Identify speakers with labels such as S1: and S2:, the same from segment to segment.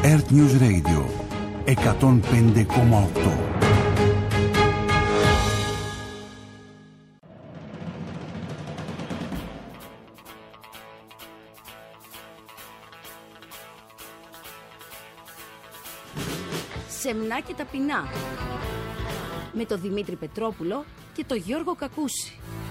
S1: Earth News Radio 105,8.
S2: Σεμνά και ταπεινά, με τον Δημήτρη Πετρόπουλο και τον Γιώργο Κακούση.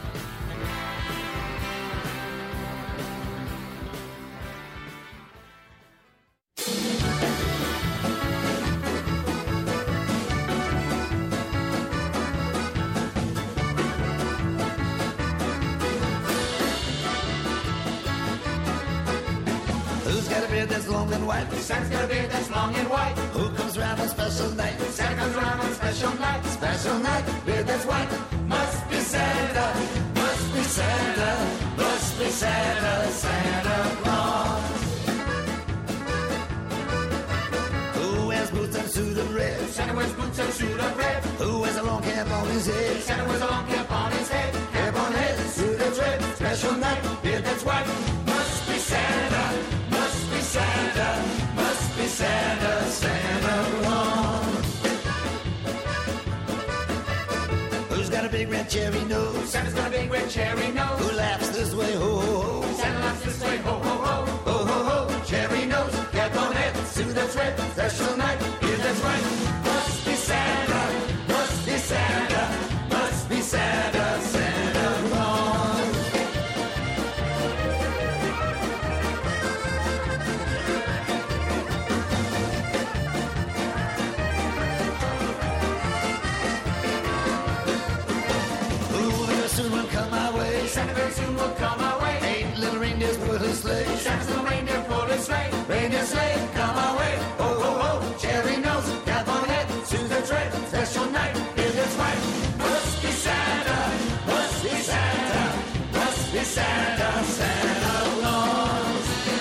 S3: That's long and white. Santa's got a beard that's long and white. Who comes round on special night? Santa comes round on special night. Special night, beard that's white. Must be Santa, must be Santa, must be Santa, Santa Claus. Who wears boots and suit of red? Santa wears boots and suit of red. Who wears a long cap on his head? Santa wears a long cap on his head. Cap on head, suit that's red. Special night, beard that's white. Must be Santa. Santa, must be Santa, Santa Claus. Who's got a big red cherry nose? Santa's got a big red cherry nose. Who laughs this way, ho, ho, ho? Santa laughs this way, ho, ho, ho. Ho, ho, ho, cherry nose, cap on head, suit that's red, special night, beard that's right. Must be Santa, must be Santa, must be Santa, Santa Claus. Santa very soon will come our way. 8 little reindeers pull his sleigh. Santa's little reindeer pull his sleigh. Reindeer sleigh, come our way. Ho, ho, ho, cherry nose, cap on head, suit that's red, special night, beard that's white. Must be Santa, must be Santa, must be Santa, Santa Claus.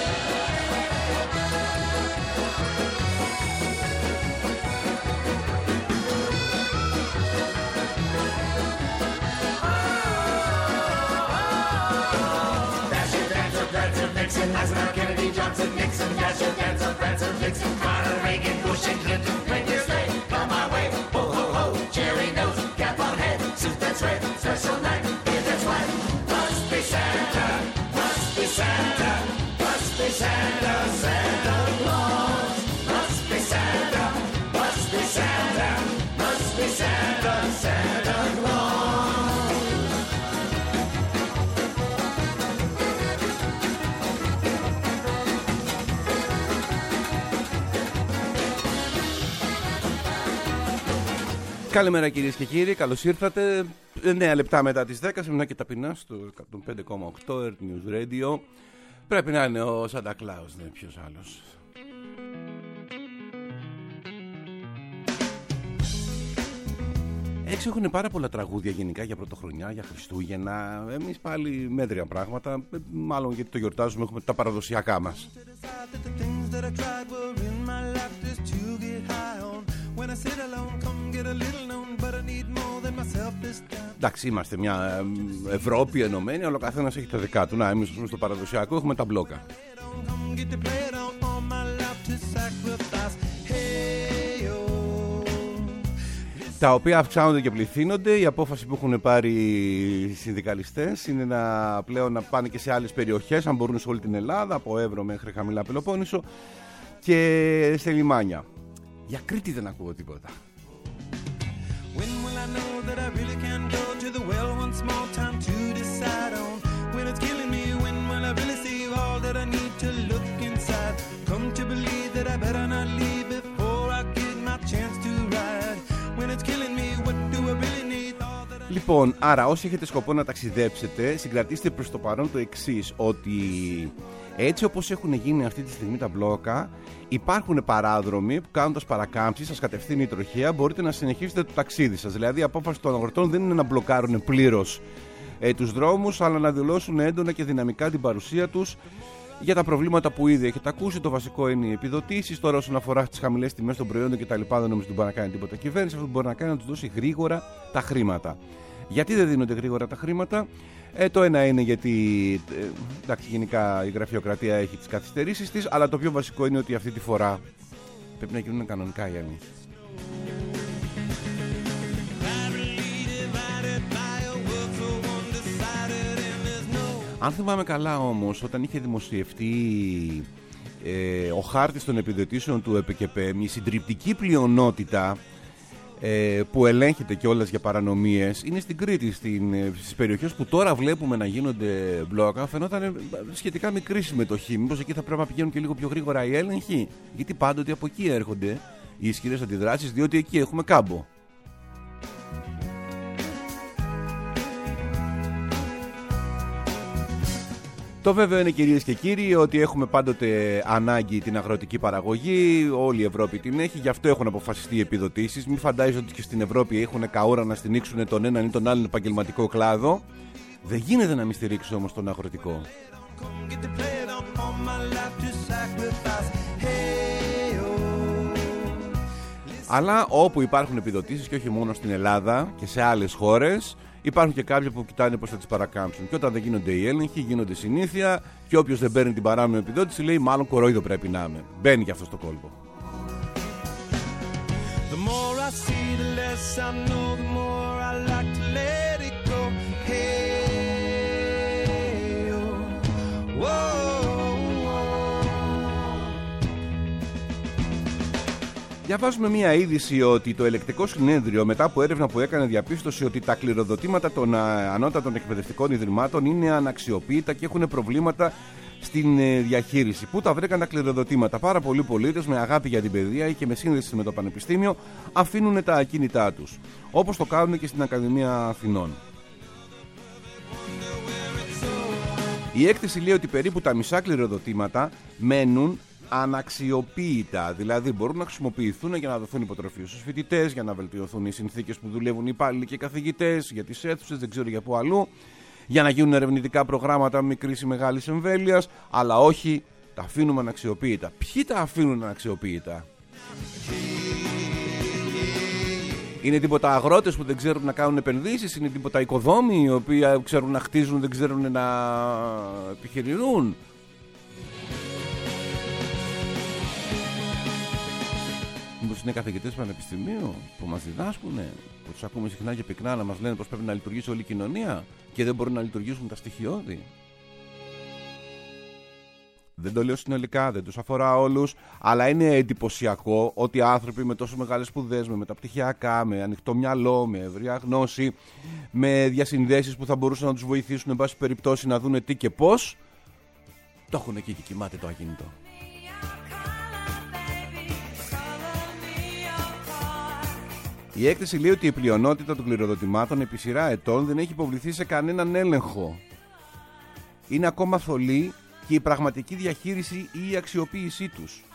S3: Nixon, Eisenhower, Kennedy, Johnson, Nixon, Dasher, Dancer, Prancer, Vixen, Carter, Reagan, Bush, and Clinton. Reindeer sleigh, come my way. Ho, ho, ho, cherry nose, cap on head, suit that's red, special night, beard that's white. Must be Santa, must be Santa, must be Santa, Santa Claus. Must be Santa, must be Santa, must be Santa, Santa Claus.
S4: Καλημέρα κυρίες και κύριοι, καλώς ήρθατε. 9 λεπτά μετά τις 10, σεμνά και ταπεινά στο 105,8 Earth News Radio. Πρέπει να είναι ο Santa Claus, δεν είναι ποιος άλλος. Έξω έχουν πάρα πολλά τραγούδια γενικά για Πρωτοχρονιά, για Χριστούγεννα. Εμείς πάλι μέτρια πράγματα, μάλλον γιατί το γιορτάζουμε, έχουμε τα παραδοσιακά μας. Εντάξει, είμαστε μια Ευρώπη ενωμένη, αλλά ο καθένας έχει τα δικά του. Να, εμείς στο παραδοσιακό έχουμε τα μπλόκα. Τα οποία αυξάνονται και πληθύνονται. Η απόφαση που έχουν πάρει οι συνδικαλιστές είναι πλέον να πάνε και σε άλλες περιοχές, αν μπορούν, σε όλη την Ελλάδα, από Εύρο μέχρι Χαμηλά Πελοπόννησο και σε λιμάνια. Για Κρήτη δεν ακούω τίποτα. Λοιπόν, άρα όσοι έχετε σκοπό να ταξιδέψετε, συγκρατήστε προς το παρόν το εξής, ότι έτσι όπως έχουν γίνει αυτή τη στιγμή τα μπλόκα, υπάρχουν παράδρομοι που κάνοντας παρακάμψεις σας κατευθύνει η τροχέα, μπορείτε να συνεχίσετε το ταξίδι σας. Δηλαδή η απόφαση των αγροτών δεν είναι να μπλοκάρουν πλήρως τους δρόμους, αλλά να δηλώσουν έντονα και δυναμικά την παρουσία τους για τα προβλήματα που ήδη έχετε ακούσει. Το βασικό είναι οι επιδοτήσεις. Τώρα, όσον αφορά τις χαμηλές τιμές των προϊόντων κτλ., δεν νομίζω ότι μπορεί να κάνει τίποτα κυβέρνηση. Αυτό που μπορεί να κάνει είναι να τους δώσει γρήγορα τα χρήματα. Γιατί δεν δίνονται γρήγορα τα χρήματα? Το ένα είναι γιατί εντάξει, γενικά η γραφειοκρατία έχει τις καθυστερήσεις της, αλλά το πιο βασικό είναι ότι αυτή τη φορά Πρέπει να γίνουν κανονικά οι έλεγχοι. Αν θυμάμαι καλά όμως, όταν είχε δημοσιευτεί ο χάρτης των επιδοτήσεων του ΕΠΚΕΠΕΜ, η συντριπτική πλειονότητα που ελέγχεται κιόλας για παρανομίες είναι στην Κρήτη, στις περιοχές που τώρα βλέπουμε να γίνονται μπλόκα. Φαινόταν σχετικά μικρή συμμετοχή. Μήπως εκεί θα πρέπει να πηγαίνουν και λίγο πιο γρήγορα οι έλεγχοι, γιατί πάντοτε από εκεί έρχονται οι ισχυρές αντιδράσεις, διότι εκεί έχουμε κάμπο. Το βέβαιο είναι, κυρίες και κύριοι, ότι έχουμε πάντοτε ανάγκη την αγροτική παραγωγή. Όλη η Ευρώπη την έχει, γι' αυτό έχουν αποφασιστεί οι επιδοτήσεις. Μην φαντάζεστε ότι και στην Ευρώπη έχουν καούρα να στηρίξουν τον έναν ή τον άλλον επαγγελματικό κλάδο. Δεν γίνεται να μην στηρίξει όμως τον αγροτικό. Αλλά όπου υπάρχουν επιδοτήσεις, και όχι μόνο στην Ελλάδα και σε άλλες χώρες, υπάρχουν και κάποιοι που κοιτάνε πώς θα τις παρακάμψουν. Και όταν δεν γίνονται οι έλεγχοι, γίνονται συνήθεια. Και όποιος δεν παίρνει την παράνομη επιδότηση λέει μάλλον κορόιδο πρέπει να είμαι. Μπαίνει και αυτό στο κόλπο. Διαβάζουμε μια είδηση ότι το Ελεκτικό Συνέδριο, μετά από έρευνα που έκανε, διαπίστωσε ότι τα κληροδοτήματα των ανώτατων εκπαιδευτικών ιδρυμάτων είναι αναξιοποίητα και έχουν προβλήματα στην διαχείριση. Πού τα βρήκαν τα κληροδοτήματα? Πάρα πολλοί πολίτες με αγάπη για την παιδεία ή και με σύνδεση με το πανεπιστήμιο αφήνουν τα ακίνητά τους, όπως το κάνουν και στην Ακαδημία Αθηνών. Η έκθεση λέει ότι περίπου τα μισά κληροδοτήματα μένουν αναξιοποίητα, δηλαδή μπορούν να χρησιμοποιηθούν για να δοθούν υποτροφίες στους φοιτητές, για να βελτιωθούν οι συνθήκες που δουλεύουν οι υπάλληλοι και οι καθηγητές, για τις αίθουσες, δεν ξέρω για πού αλλού, για να γίνουν ερευνητικά προγράμματα μικρής ή μεγάλης εμβέλειας, αλλά όχι, τα αφήνουμε αναξιοποίητα. Ποιοι τα αφήνουν αναξιοποίητα? Είναι τίποτα αγρότες που δεν ξέρουν να κάνουν επενδύσεις? Είναι τίποτα οικοδόμοι οι οποίοι ξέρουν να χτίζουν, δεν ξέρουν να επιχειρηνούν? Μήπως είναι καθηγητές πανεπιστημίου που μας διδάσκουν, που τους ακούμε συχνά και πυκνά να μας λένε πως πρέπει να λειτουργήσει όλη η κοινωνία και δεν μπορούν να λειτουργήσουν τα στοιχειώδη? Δεν το λέω συνολικά, δεν τους αφορά όλους, αλλά είναι εντυπωσιακό ότι άνθρωποι με τόσο μεγάλες σπουδές, με μεταπτυχιακά, με ανοιχτό μυαλό, με ευρεία γνώση, με διασυνδέσεις που θα μπορούσαν να τους βοηθήσουν εν πάση περιπτώσει να δουν τι και πώς, το έχουν εκεί και κοιμάται το ακίνητο. Η έκθεση λέει ότι η πλειονότητα των κληροδοτημάτων επί σειρά ετών δεν έχει υποβληθεί σε κανέναν έλεγχο. Είναι ακόμα θολή και η πραγματική διαχείριση ή η αξιοποίησή τους.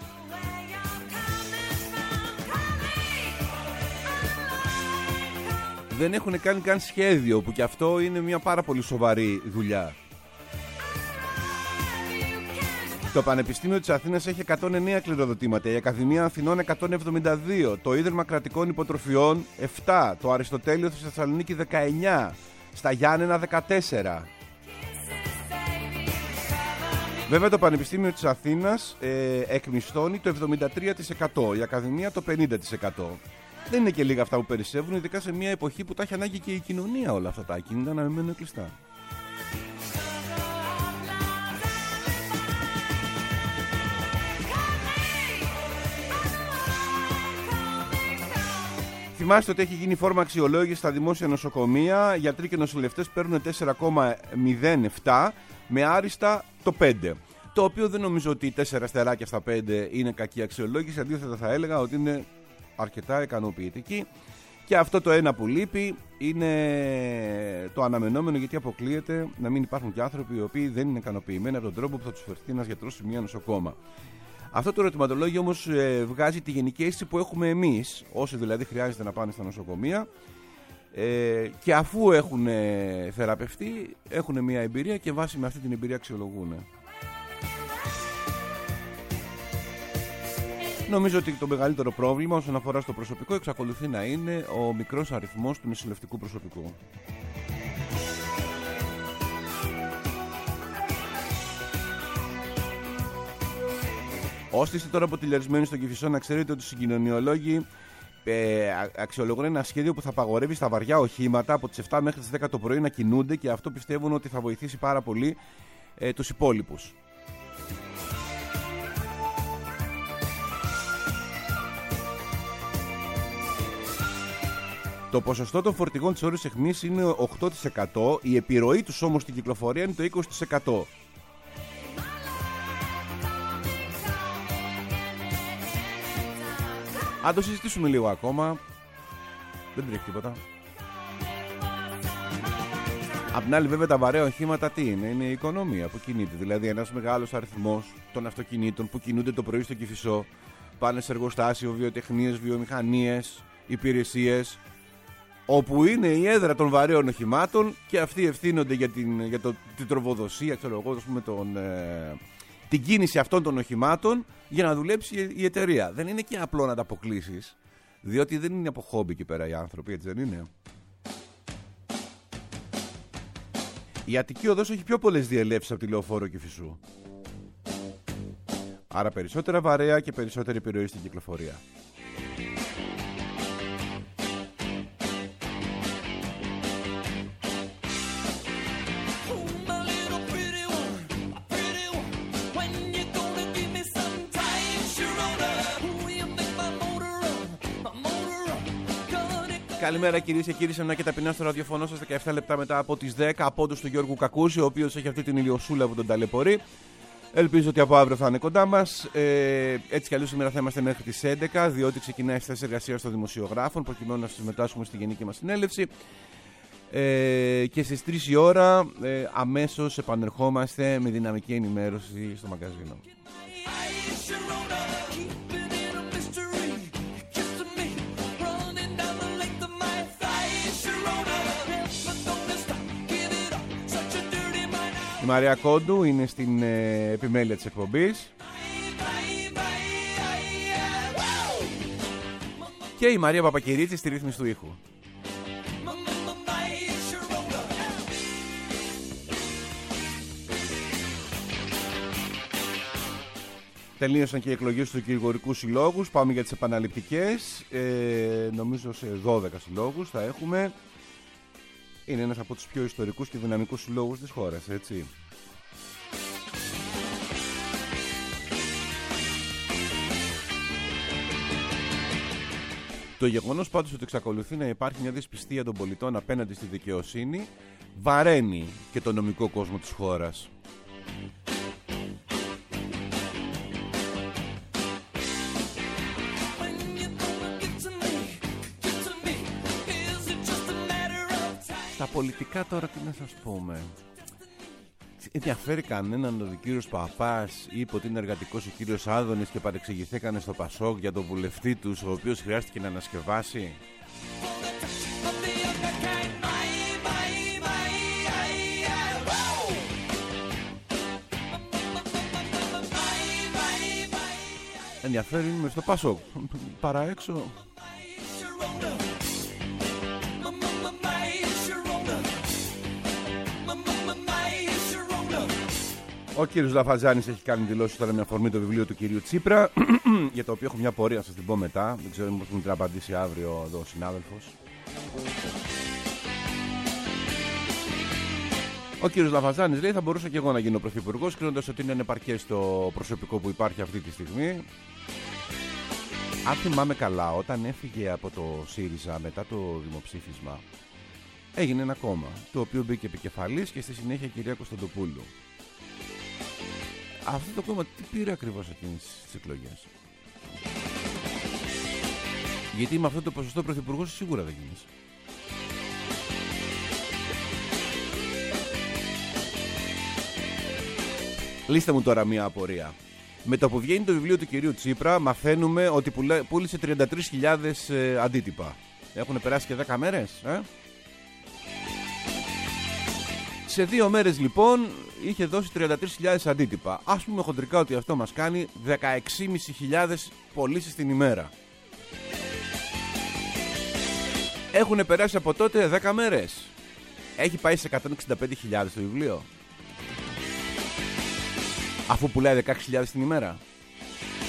S4: Δεν έχουν κάνει καν σχέδιο, που και αυτό είναι μια πάρα πολύ σοβαρή δουλειά. Το Πανεπιστήμιο της Αθήνας έχει 109 κληροδοτήματα, η Ακαδημία Αθηνών 172, το Ίδρυμα Κρατικών Υποτροφιών 7, το Αριστοτέλειο στη Θεσσαλονίκη 19, στα Γιάννενα 14. Βέβαια το Πανεπιστήμιο της Αθήνας εκμισθώνει το 73%, η Ακαδημία το 50%. Δεν είναι και λίγα αυτά που περισσεύουν, ειδικά σε μια εποχή που τα έχει ανάγκη και η κοινωνία όλα αυτά τα ακίνητα να μην μένουν κλειστά. Θυμάστε ότι έχει γίνει φόρμα αξιολόγηση στα δημόσια νοσοκομεία. Γιατροί και νοσηλευτές παίρνουν 4,07 με άριστα το 5. Το οποίο δεν νομίζω ότι 4 αστεράκια στα 5 είναι κακή αξιολόγηση. Αντίθετα θα έλεγα ότι είναι αρκετά ικανοποιητική. Και αυτό το ένα που λείπει είναι το αναμενόμενο, γιατί αποκλείεται να μην υπάρχουν και άνθρωποι οι οποίοι δεν είναι ικανοποιημένοι από τον τρόπο που θα τους φερθεί ένας γιατρός σε μια νοσοκόμα. Αυτό το ερωτηματολόγιο όμως βγάζει τη γενική αίσθηση που έχουμε εμείς, όσοι δηλαδή χρειάζεται να πάνε στα νοσοκομεία, και αφού έχουν θεραπευτεί, έχουν μια εμπειρία και βάσει με αυτή την εμπειρία αξιολογούν. Νομίζω ότι το μεγαλύτερο πρόβλημα όσον αφορά στο προσωπικό εξακολουθεί να είναι ο μικρός αριθμός του νοσηλευτικού προσωπικού. Όσοι είστε τώρα αποτελεσμένοι στο Κηφισό, να ξέρετε ότι οι συγκοινωνιολόγοι αξιολογούν ένα σχέδιο που θα απαγορεύει στα βαριά οχήματα από τις 7 μέχρι τις 10 το πρωί να κινούνται, και αυτό πιστεύουν ότι θα βοηθήσει πάρα πολύ τους υπόλοιπους. Το ποσοστό των φορτηγών της ώρας αιχμής είναι 8%, η επιρροή τους όμως στην κυκλοφορία είναι το 20%. Αν το συζητήσουμε λίγο ακόμα, δεν τρέχει τίποτα. Απ' την άλλη βέβαια τα βαρέα οχήματα τι είναι? Είναι η οικονομία που κινείται. Δηλαδή ένας μεγάλος αριθμός των αυτοκινήτων που κινούνται το πρωί στο Κηφισό, πάνε σε εργοστάσιο, βιοτεχνίες, βιομηχανίες, υπηρεσίες, όπου είναι η έδρα των βαρέων οχημάτων, και αυτοί ευθύνονται για την τροφοδοσία, ξέρω εγώ, την κίνηση αυτών των οχημάτων για να δουλέψει η εταιρεία. Δεν είναι και απλό να τα αποκλείσεις, διότι δεν είναι από χόμπι εκεί πέρα οι άνθρωποι, έτσι δεν είναι? Η Αττική Οδός έχει πιο πολλές διελεύσεις από τη Λεωφόρο Κηφισού. Άρα περισσότερα βαρέα και περισσότερη επιρροή στην κυκλοφορία. Καλημέρα κυρίες και κύριοι, σε ένα και ταπεινά στο ραδιοφωνό σας 17 λεπτά μετά από τις 10, από όντως του Γιώργου Κακούση, ο οποίος έχει αυτή την ηλιοσούλα που τον ταλαιπωρεί. Ελπίζω ότι από αύριο θα είναι κοντά μας. Έτσι κι αλλιώς σήμερα θα είμαστε μέχρι τις 11, διότι ξεκινάει η θέση εργασίας των δημοσιογράφων, προκειμένου να συμμετάσχουμε στη γενική μας συνέλευση. Και στις 3 η ώρα αμέσως επανερχόμαστε με δυναμική ενημέρωση στο μαγκαζίνο. Η Μαρία Κόντου είναι στην επιμέλεια της εκπομπής. Και η Μαρία Παπακυρίτσι στη ρύθμιση του ήχου. Τελείωσαν και οι εκλογές του Κυριγορικού Συλλόγους. Πάμε για τις επαναληπτικές. Νομίζω σε 12 συλλόγους θα έχουμε. Είναι ένας από τους πιο ιστορικούς και δυναμικούς συλλόγους της χώρας, έτσι. Το γεγονός πάντως ότι εξακολουθεί να υπάρχει μια δυσπιστία των πολιτών απέναντι στη δικαιοσύνη βαραίνει και το νομικό κόσμο της χώρας. Τα πολιτικά τώρα τι να σας πούμε? Ενδιαφέρει κανέναν ότι ο κύριος Παπάς είπε ότι είναι εργατικός ο κύριος Άδωνης και παρεξηγηθήκανε στο Πασόκ για τον βουλευτή τους, ο οποίος χρειάστηκε να ανασκευάσει? Ενδιαφέρει με στο Πασόκ. Παρά έξω. Ο κύριος Λαφαζάνης έχει κάνει δηλώσεις τώρα με αφορμή το βιβλίο του κυρίου Τσίπρα, για το οποίο έχω μια πορεία να σας την πω μετά. Δεν ξέρω πώς μου την απαντήσει αύριο εδώ ο συνάδελφος. Ο κύριος Λαφαζάνης λέει: θα μπορούσα και εγώ να γίνω πρωθυπουργός, κρίνοντας ότι είναι ανεπαρκές το προσωπικό που υπάρχει αυτή τη στιγμή. Αν θυμάμαι καλά, όταν έφυγε από το ΣΥΡΙΖΑ μετά το δημοψήφισμα, έγινε ένα κόμμα, το οποίο μπήκε επικεφαλής και στη συνέχεια η κυρία Κωνσταντοπούλου. Αυτό το κόμμα τι πήρε ακριβώς εκείνες τις εκλογές? Γιατί με αυτό το ποσοστό πρωθυπουργός σίγουρα δεν γίνεις. Λύστε μου τώρα μία απορία. Με το που βγαίνει το βιβλίο του κυρίου Τσίπρα, μαθαίνουμε ότι πούλησε 33.000 αντίτυπα. Έχουν περάσει και 10 μέρες, Σε 2 μέρες λοιπόν είχε δώσει 33.000 αντίτυπα. Ας πούμε χοντρικά ότι αυτό μας κάνει 16.500 πωλήσεις την ημέρα. Έχουν περάσει από τότε 10 μέρες. Έχει πάει σε 165.000 το βιβλίο, αφού πουλάει 16.000 την ημέρα.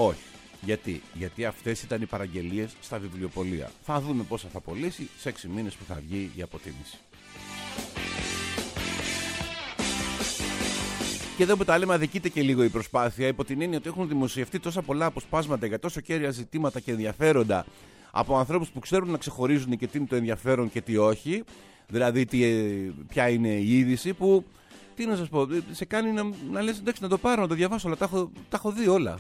S4: Όχι. Γιατί αυτές ήταν οι παραγγελίες στα βιβλιοπωλεία. Θα δούμε πόσα θα πωλήσει σε 6 μήνες που θα βγει η αποτίμηση. Και εδώ που τα λέμε αδικείται και λίγο η προσπάθεια, υπό την έννοια ότι έχουν δημοσιευτεί τόσα πολλά αποσπάσματα για τόσο κέρια ζητήματα και ενδιαφέροντα από ανθρώπους που ξέρουν να ξεχωρίζουν και τι είναι το ενδιαφέρον και τι όχι. Δηλαδή ποια είναι η είδηση που, τι να σας πω, σε κάνει να λες εντάξει να το πάρω, να το διαβάσω, αλλά τα έχω δει όλα.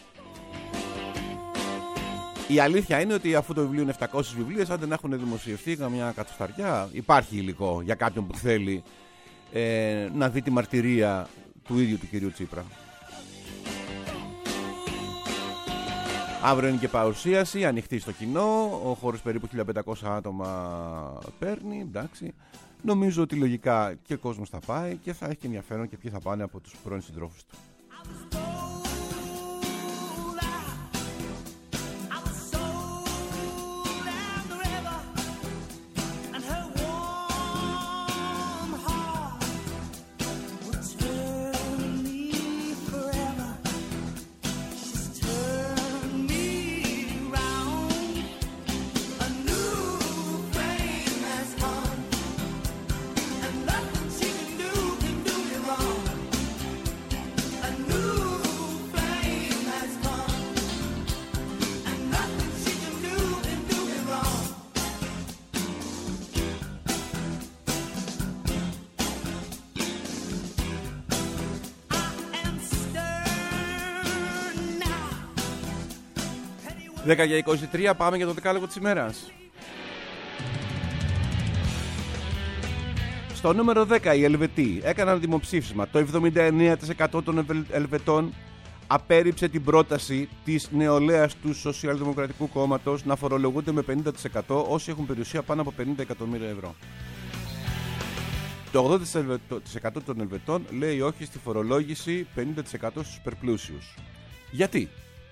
S4: Η αλήθεια είναι ότι αφού το βιβλίο είναι 700 βιβλίες, αν δεν έχουν δημοσιευτεί καμιά κατοσταριά, υπάρχει υλικό για κάποιον που θέλει να δει τη μαρτυρία του ίδιου του κυρίου Τσίπρα. Αύριο είναι και παρουσίαση, ανοιχτή στο κοινό. Ο χώρος περίπου 1500 άτομα παίρνει, εντάξει. Νομίζω ότι λογικά και ο κόσμος θα πάει και θα έχει και ενδιαφέρον και ποιοι θα πάνε από τους πρώην συντρόφους του. Δέκα για 23, πάμε για το δεκάλογο της ημέρας. Στο νούμερο 10 οι Ελβετοί έκαναν δημοψήφισμα. Το 79% των Ελβετών απέρριψε την πρόταση της νεολαίας του Σοσιαλδημοκρατικού Κόμματος να φορολογούνται με 50% όσοι έχουν περιουσία πάνω από 50 εκατομμύρια ευρώ. Το 80% των Ελβετών λέει όχι στη φορολόγηση 50% στους υπερπλούσιους. Γιατί?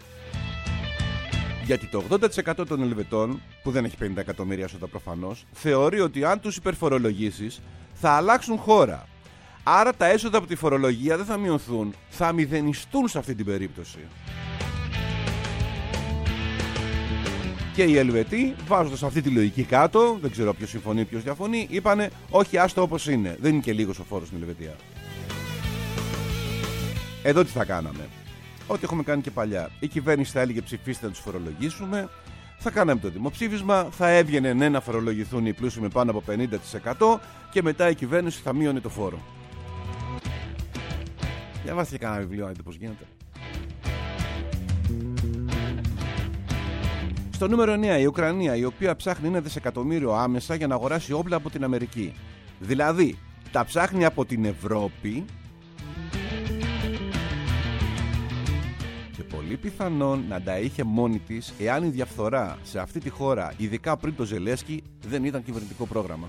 S4: Γιατί το 80% των Ελβετών, που δεν έχει 50 εκατομμύρια έσοδα προφανώς, θεωρεί ότι αν τους υπερφορολογήσεις θα αλλάξουν χώρα. Άρα τα έσοδα από τη φορολογία δεν θα μειωθούν, θα μηδενιστούν σε αυτή την περίπτωση. Και οι Ελβετοί, βάζοντας αυτή τη λογική κάτω, δεν ξέρω ποιος συμφωνεί, ποιος διαφωνεί, είπανε όχι, άστο όπως είναι. Δεν είναι και λίγος ο φόρος στην Ελβετία. Εδώ τι θα κάναμε? Ό,τι έχουμε κάνει και παλιά. Η κυβέρνηση θα έλεγε ψηφίστε να τους φορολογήσουμε. Θα κάναμε το δημοψήφισμα. Θα έβγαινε ναι να φορολογηθούν οι πλούσιοι με πάνω από 50% και μετά η κυβέρνηση θα μείωνε το φόρο. Διαβάστε κανένα βιβλίο, δείτε πώς γίνεται. Στο νούμερο 9 η Ουκρανία, η οποία ψάχνει 1 δισεκατομμύριο άμεσα για να αγοράσει όπλα από την Αμερική. Δηλαδή τα ψάχνει από την Ευρώπη. Πολύ πιθανόν να τα είχε μόνη της εάν η διαφθορά σε αυτή τη χώρα, ειδικά πριν το Ζελένσκι, δεν ήταν κυβερνητικό πρόγραμμα.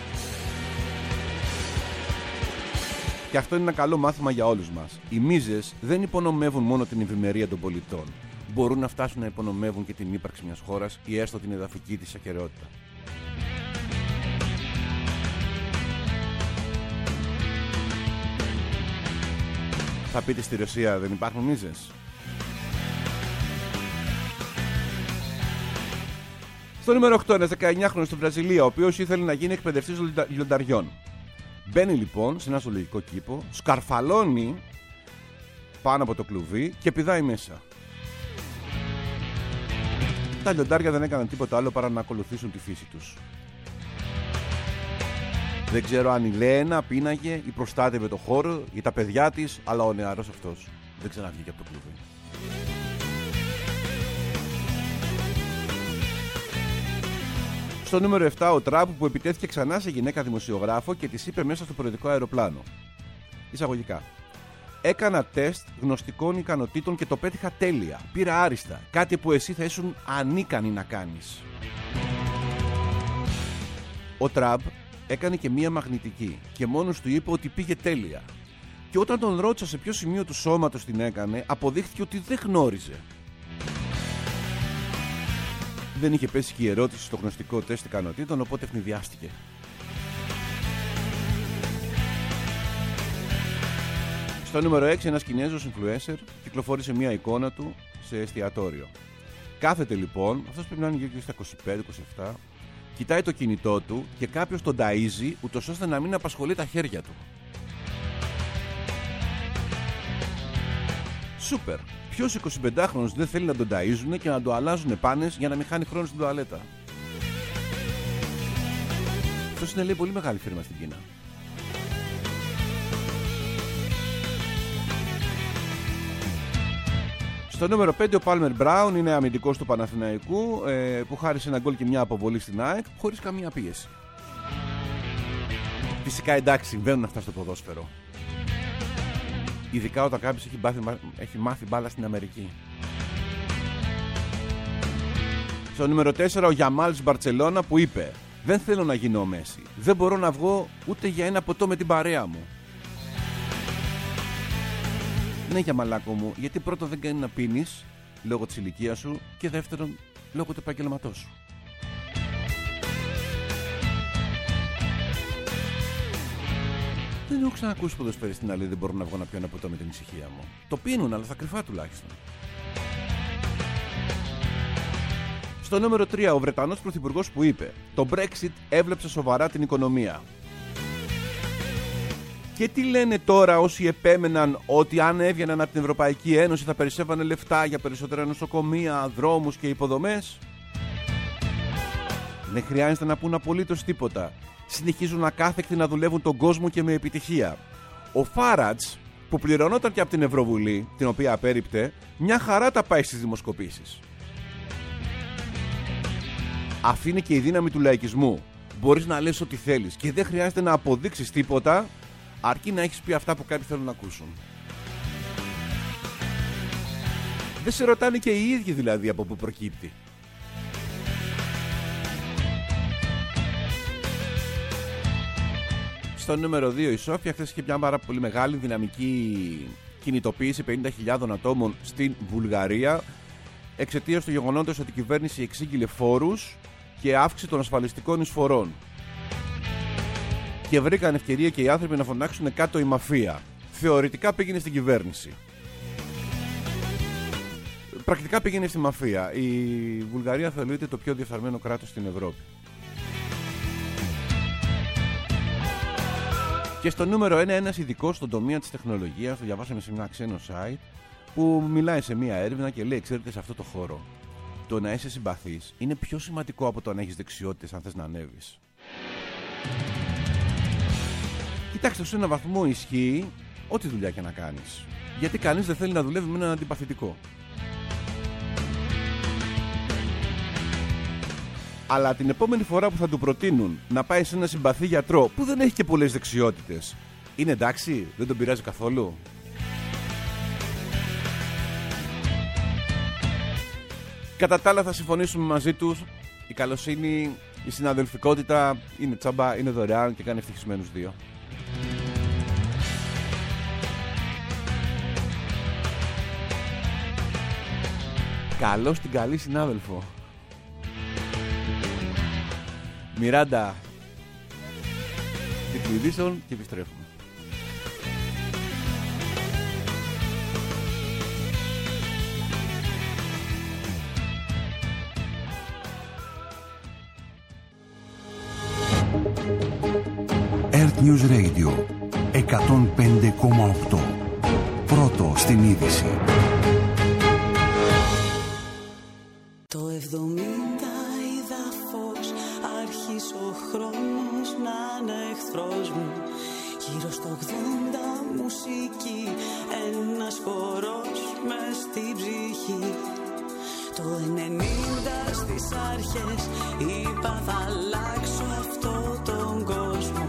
S4: Και αυτό είναι ένα καλό μάθημα για όλους μας. Οι μίζες δεν υπονομεύουν μόνο την ευημερία των πολιτών. Μπορούν να φτάσουν να υπονομεύουν και την ύπαρξη μιας χώρας ή έστω την εδαφική της ακεραιότητα. Θα πείτε στη Ρωσία δεν υπάρχουν μίζες? Στο νούμερο 8, ένας 19χρονος στη Βραζιλία, ο οποίος ήθελε να γίνει εκπαιδευτής λιονταριών. Μπαίνει λοιπόν σε ένα ζωολογικό κήπο, σκαρφαλώνει πάνω από το κλουβί και πηδάει μέσα. Τα λιοντάρια δεν έκαναν τίποτα άλλο παρά να ακολουθήσουν τη φύση τους. Δεν ξέρω αν η Λένα πίναγε ή προστάτευε το χώρο ή τα παιδιά της, αλλά ο νεαρός αυτός δεν ξαναβγήκε από το κλουβί. Στο νούμερο 7 ο Τραμπ που επιτέθηκε ξανά σε γυναίκα δημοσιογράφο και της είπε μέσα στο προεδρικό αεροπλάνο. Εισαγωγικά. Έκανα τεστ γνωστικών ικανοτήτων και το πέτυχα τέλεια. Πήρα άριστα. Κάτι που εσύ θα ήσουν ανίκανη να κάνεις. Ο Τραμπ έκανε και μία μαγνητική και μόνος του είπε ότι πήγε τέλεια. Και όταν τον ρώτησα σε ποιο σημείο του σώματος την έκανε, αποδείχθηκε ότι δεν γνώριζε. Δεν είχε πέσει και η ερώτηση στο γνωστικό τεστ ικανοτήτων, οπότε ευνηδιάστηκε. Στο νούμερο 6, ένας Κινέζος influencer κυκλοφόρησε μια εικόνα του σε εστιατόριο. Κάθεται λοιπόν, αυτός πρέπει να είναι γύρω στα 25-27, κοιτάει το κινητό του και κάποιος τον ταΐζει, ούτως ώστε να μην απασχολεί τα χέρια του. Σούπερ! Ποιος 25χρονος δεν θέλει να τον ταΐζουν και να το αλλάζουν πάνες για να μην χάνει χρόνο στην τουαλέτα? Αυτός είναι, λέει, πολύ μεγάλη φίρμα στην Κίνα. Στο νούμερο 5 ο Πάλμερ Μπράουν είναι αμυντικός του Παναθηναϊκού, που χάρισε ένα γκολ και μια αποβολή στην ΑΕΚ χωρίς καμία πίεση. Φυσικά, εντάξει, συμβαίνουν αυτά στο ποδόσφαιρο. Ειδικά όταν κάποιος έχει μάθει μπάλα στην Αμερική. Στο νούμερο 4 ο Γιαμάλ της Μπαρτσελώνα, που είπε: δεν θέλω να γίνω ο Μέση. Δεν μπορώ να βγω ούτε για ένα ποτό με την παρέα μου. Ναι, για μαλάκο μου, γιατί πρώτον δεν κάνει να πίνεις λόγω της ηλικίας σου και δεύτερον λόγω του επαγγελματός σου. Δεν έχω ξανακούσει ποδοσφαιριστή να λέει: δεν μπορώ να βγω να πιω ένα ποτό με την ησυχία μου. Το πίνουν, αλλά στα κρυφά τουλάχιστον. Στο νούμερο 3 ο Βρετανός πρωθυπουργός, που είπε: το Brexit έβλεψε σοβαρά την οικονομία. Και τι λένε τώρα όσοι επέμεναν ότι αν έβγαιναν από την Ευρωπαϊκή Ένωση θα περισσεύανε λεφτά για περισσότερα νοσοκομεία, δρόμους και υποδομές? Δεν χρειάζεται να πούν απολύτως τίποτα. Συνεχίζουν ακάθεκτοι να δουλεύουν τον κόσμο και με επιτυχία. Ο Φάρατς, που πληρωνόταν και από την Ευρωβουλή, την οποία απέρριπτε, μια χαρά τα πάει στις δημοσκοπήσεις. Αυτή είναι και η δύναμη του λαϊκισμού. Μπορείς να λες ό,τι θέλεις και δεν χρειάζεται να αποδείξεις τίποτα, αρκεί να έχεις πει αυτά που κάποιοι θέλουν να ακούσουν. Δεν σε ρωτάνε και οι ίδιοι δηλαδή από πού προκύπτει. Στο νούμερο 2 η Σόφια χθες είχε μια πάρα πολύ μεγάλη δυναμική κινητοποίηση 50.000 ατόμων στην Βουλγαρία εξαιτίας του γεγονότος ότι η κυβέρνηση εξήγηλε φόρους και αύξηση των ασφαλιστικών εισφορών. Και βρήκαν ευκαιρία και οι άνθρωποι να φωνάξουν κάτω η μαφία. Θεωρητικά πήγαινε στην κυβέρνηση. Πρακτικά πήγαινε στη μαφία. Η Βουλγαρία θεωρείται το πιο διεφθαρμένο κράτος στην Ευρώπη. Και στο νούμερο 1 ένας ειδικός στον τομέα της τεχνολογίας, το διαβάσαμε σε ένα ξένο site, που μιλάει σε μία έρευνα και λέει: ξέρετε, σε αυτό το χώρο το να είσαι συμπαθής είναι πιο σημαντικό από το να έχεις δεξιότητες αν θες να ανέβεις. Κοιτάξτε, σε έναν βαθμό ισχύει ό,τι δουλειά και να κάνεις. Γιατί κανείς δεν θέλει να δουλεύει με έναν αντιπαθητικό. Αλλά την επόμενη φορά που θα του προτείνουν να πάει σε ένα συμπαθή γιατρό που δεν έχει και πολλές δεξιότητες, είναι εντάξει, δεν τον πειράζει καθόλου? Κατά τα άλλα θα συμφωνήσουμε μαζί τους. Η καλοσύνη, η συναδελφικότητα είναι τσάμπα, είναι δωρεάν και κάνει ευτυχισμένους δύο. Καλώς την καλή συνάδελφο. Μιράντα, τυπλειδίσεων και επιστρέφουμε.
S1: Earth News Radio 105,8. Πρώτο στην είδηση.
S5: Το 70 είδα φως, άρχισε ο χρόνος να είναι εχθρός μου. Γύρω στο 80 μουσική, ένας χορός μες στην ψυχή. Το 90 στις αρχές είπα θα αλλάξω αυτό τον κόσμο.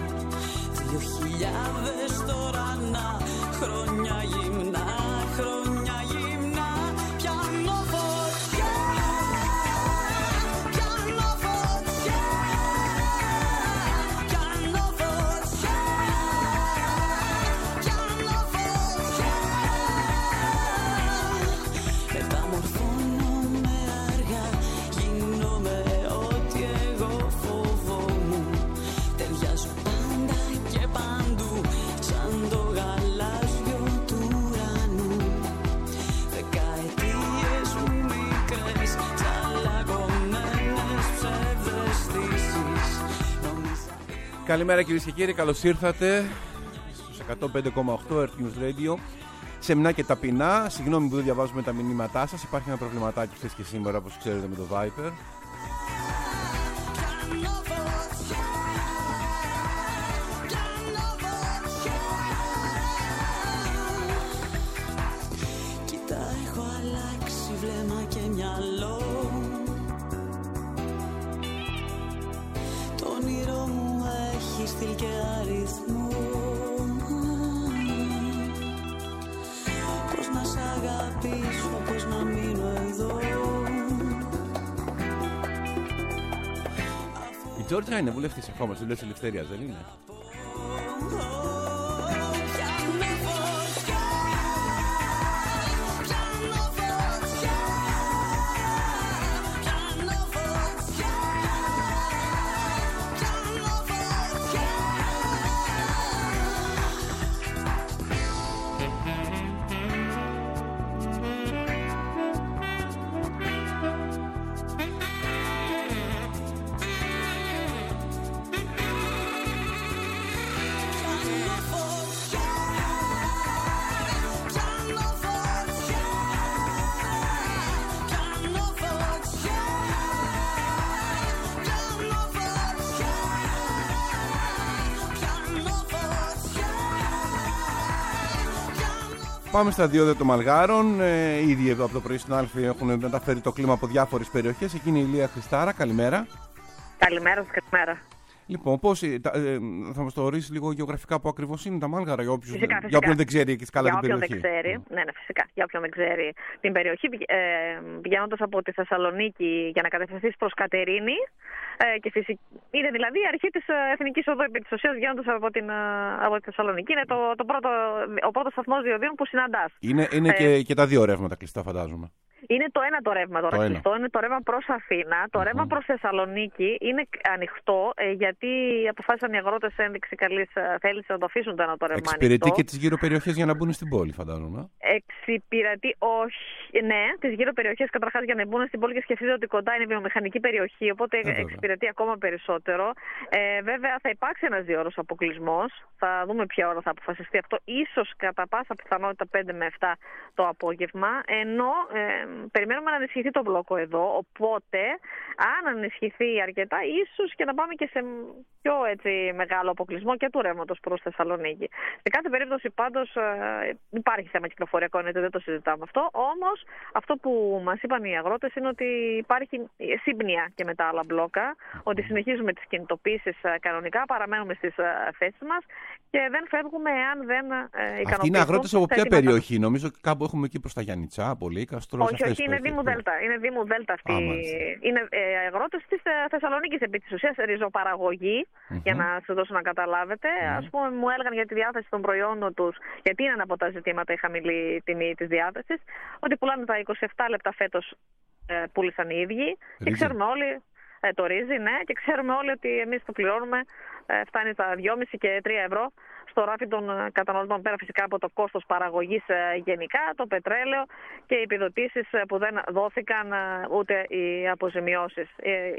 S5: 2000 τώρα να, χρόνια γυμνά, χρόνια γυμνά. Πιάνω φωτιά, πιάνω φωτιά, πιάνω φωτιά, πιάνω φωτιά. Μεταμορφώνομαι αργά, γίνομαι ό,τι εγώ φοβόμουν. Ταιριάζω πάντα και παντού
S4: Καλημέρα κυρίες και κύριοι, καλώς ήρθατε στους 105,8 Earth News Radio. Σεμνά και ταπεινά, συγγνώμη που δεν διαβάζουμε τα μηνύματά σας. Υπάρχει ένα προβληματάκι χθες και σήμερα, όπως ξέρετε, με το Viper.
S5: Κοίτα, έχω αλλάξει βλέμμα και μυαλό. Το όνειρό μου έχει στυλ και αριθμό. Πώς να σ' αγαπήσω, πώς να μείνω εδώ.
S4: Η Τζόρτζα είναι βουλευτής ακόμα, βουλευτής Ελευθερίας, δεν είναι? Πάμε στα διόδια των Μαλγάρων. Ήδη εδώ από το πρωί στην Άλφη έχουν μεταφέρει το κλίμα από διάφορες περιοχές. Εκείνη η Ηλία Χριστάρα, καλημέρα.
S6: Καλημέρα σας, καλημέρα.
S4: Λοιπόν, θα μας το ορίσει λίγο γεωγραφικά που ακριβώς είναι τα Μάλγαρα, για
S6: Φυσικά.
S4: όποιον δεν ξέρει και καλά την περιοχή.
S6: Δεν ξέρει, ναι, φυσικά. Για όποιον δεν ξέρει την περιοχή, πηγαίνοντας από τη Θεσσαλονίκη για να κατευθυνθείς προς Κατερίνη, και είναι δηλαδή η αρχή της Εθνικής Οδού επί της ουσίας, βγαίνοντας από τη Θεσσαλονίκη. Είναι ο πρώτος σταθμός διοδίων που συναντάς.
S4: Είναι και τα δύο ρεύματα κλειστά, φαντάζομαι.
S6: Είναι το ένα το ρεύμα τώρα κλειστό, είναι το ρεύμα προς Αθήνα. Το ρεύμα προς Θεσσαλονίκη είναι ανοιχτό, γιατί αποφάσισαν οι αγρότες ένδειξη καλής θέλησης να το αφήσουν το ένα το ρεύμα ανοιχτό.
S4: Εξυπηρετεί και τις γύρω περιοχές για να μπουν στην πόλη, φαντάζομαι.
S6: Εξυπηρετεί, όχι. Ναι, τις γύρω περιοχές καταρχάς για να μπουν στην πόλη, και σκεφτείτε ότι κοντά είναι βιομηχανική περιοχή, οπότε εξυπηρετεί ακόμα περισσότερο. Βέβαια θα υπάρξει ένας 2 ώρες αποκλεισμός. Θα δούμε ποια ώρα θα αποφασιστεί αυτό. Ίσως κατά πάσα πιθανότητα 5 με 7 το απόγευμα. Ενώ περιμένουμε να ενισχυθεί το μπλόκο εδώ. Οπότε, αν ενισχυθεί αρκετά, ίσως και να πάμε και σε πιο μεγάλο αποκλεισμό και του ρεύματος προς Θεσσαλονίκη. Σε κάθε περίπτωση πάντως υπάρχει θέμα κυκλοφοριακό, δεν το συζητάμε αυτό. Όμως αυτό που μας είπαν οι αγρότες είναι ότι υπάρχει σύμπνοια και με τα άλλα μπλόκα, ότι συνεχίζουμε τις κινητοποίησεις κανονικά, παραμένουμε στις θέσεις μας και δεν φεύγουμε εάν δεν ικανοποιηθούν.
S4: Αυτοί είναι αγρότες από ποια περιοχή? Νομίζω κάπου έχουμε εκεί προς τα Γιάννητσά, πολύ, Καστρό.
S6: Όχι, είναι Δήμου Δέλτα. Είναι Δήμου Δέλτα αυτοί. Είναι αγρότες της Θεσσαλονίκης επί της ουσίας, ριζοπαραγωγή, για να σας δώσω να καταλάβετε. Ας πούμε, μου έλεγαν για τη διάθεση των προϊόντων τους, γιατί είναι ένα από τα ζητήματα η χαμηλή τιμή της διάθεσης, ότι πουλάνε τα 27 λεπτά φέτος, πούλησαν οι ίδιοι. Και ξέρουμε όλοι, το ρύζι, ναι, και ξέρουμε όλοι ότι εμείς το πληρώνουμε, φτάνει τα 2,5 και 3 ευρώ στο ράφι των καταναλωτών, πέρα φυσικά από το κόστος παραγωγής γενικά, το πετρέλαιο και οι επιδοτήσεις που δεν δόθηκαν, ούτε οι αποζημιώσεις.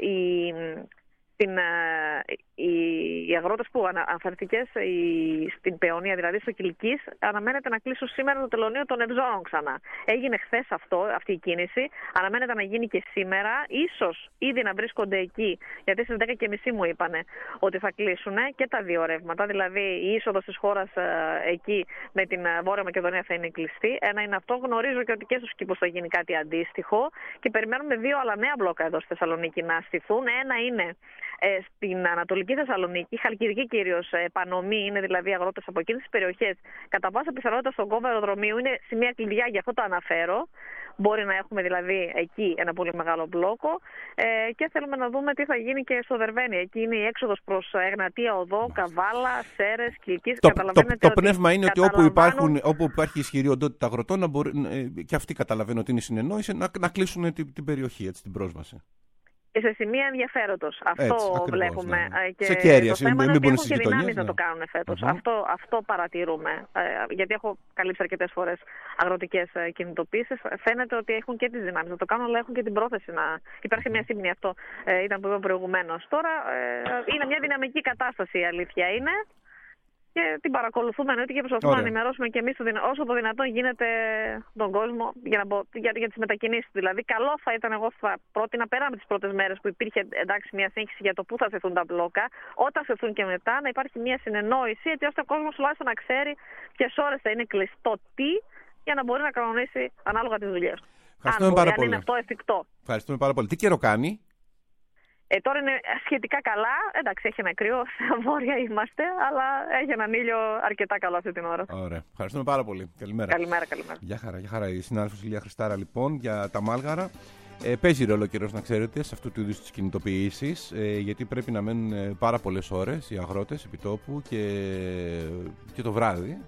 S6: Οι αγρότες που αναφερθήκες στην Παιωνία, δηλαδή στο Κιλκής, αναμένεται να κλείσουν σήμερα το τελωνείο των Ευζώνων ξανά. Έγινε χθες αυτή η κίνηση, αναμένεται να γίνει και σήμερα, ίσως ήδη να βρίσκονται εκεί, γιατί στις 10:30 μου είπανε ότι θα κλείσουν και τα δύο ρεύματα, δηλαδή η είσοδος της χώρας εκεί με την Βόρεια Μακεδονία θα είναι κλειστή. Ένα είναι αυτό, γνωρίζω και ότι και στους κήπους θα γίνει κάτι αντίστοιχο και περιμένουμε 2 άλλα νέα μπλόκα εδώ στη Θεσσαλονίκη να στηθούν. Ένα είναι στην Ανατολική Θεσσαλονίκη, Χαλκιδική κυρίως, Πανομή, είναι δηλαδή αγρότες από εκείνες τις περιοχές. Κατά πάσα πιθανότητα στον κόμβο αεροδρομίου είναι σημεία κλειδιά, γι' αυτό το αναφέρω. Μπορεί να έχουμε δηλαδή εκεί ένα πολύ μεγάλο μπλόκο και θέλουμε να δούμε τι θα γίνει και στο Δερβένι. Εκεί είναι η έξοδος προς Εγνατία Οδό, Καβάλα, Σέρες, Κιλκής.
S4: Το πνεύμα είναι ότι όπου υπάρχει ισχυρή οντότητα αγροτών, και αυτοί καταλαβαίνουν ότι είναι συνεννόηση, να κλείσουν την περιοχή, έτσι, την πρόσβαση.
S6: και σε σημεία ενδιαφέροντος. Αυτό
S4: ακριβώς,
S6: βλέπουμε.
S4: ναι.
S6: Και
S4: σε κέρια,
S6: το θέμα είναι
S4: μην
S6: ότι
S4: μπορούν
S6: έχουν και
S4: στις
S6: δυνάμεις
S4: γειτονιές,
S6: να το κάνουν φέτος. Αυτό παρατηρούμε. Γιατί έχω καλύψει αρκετές φορές αγροτικές κινητοποίησεις. Φαίνεται ότι έχουν και τις δυνάμεις να το κάνουν, αλλά έχουν και την πρόθεση να. Υπάρχει μια σύμπνοια, αυτό ήταν που είπα προηγουμένως. Τώρα είναι μια δυναμική κατάσταση, η αλήθεια είναι. Και την παρακολουθούμε εννοείται και προσπαθούμε να ενημερώσουμε και εμείς όσο το δυνατόν γίνεται τον κόσμο για τις μετακινήσεις. Δηλαδή, καλό θα ήταν, εγώ θα πρότεινα πέρα από τις πρώτες μέρες που υπήρχε μια σύγχυση για το πού θα θεθούν τα μπλόκα, όταν θεθούν και μετά να υπάρχει μια συνεννόηση, έτσι ώστε ο κόσμος τουλάχιστον να ξέρει ποιες ώρες θα είναι κλειστό τι, για να μπορεί να κανονίσει ανάλογα τις δουλειές. Αν είναι αυτό εφικτό.
S4: Ευχαριστούμε πάρα πολύ. Τι καιρό κάνει?
S6: Τώρα είναι σχετικά καλά. Εντάξει, έχει ένα κρύο, στα βόρεια είμαστε, αλλά έχει έναν ήλιο αρκετά καλό αυτή την ώρα.
S4: Ωραία. Ευχαριστούμε πάρα πολύ. Καλημέρα.
S6: Καλημέρα.
S4: Γεια χαρά. Η συνάδελφος Ηλία Χριστάρα, λοιπόν, για τα Μάλγαρα. Παίζει ρόλο καιρός, να ξέρετε, σε αυτού του είδους τις κινητοποιήσεις, γιατί πρέπει να μένουν πάρα πολλές ώρες οι αγρότες επί τόπου και το βράδυ.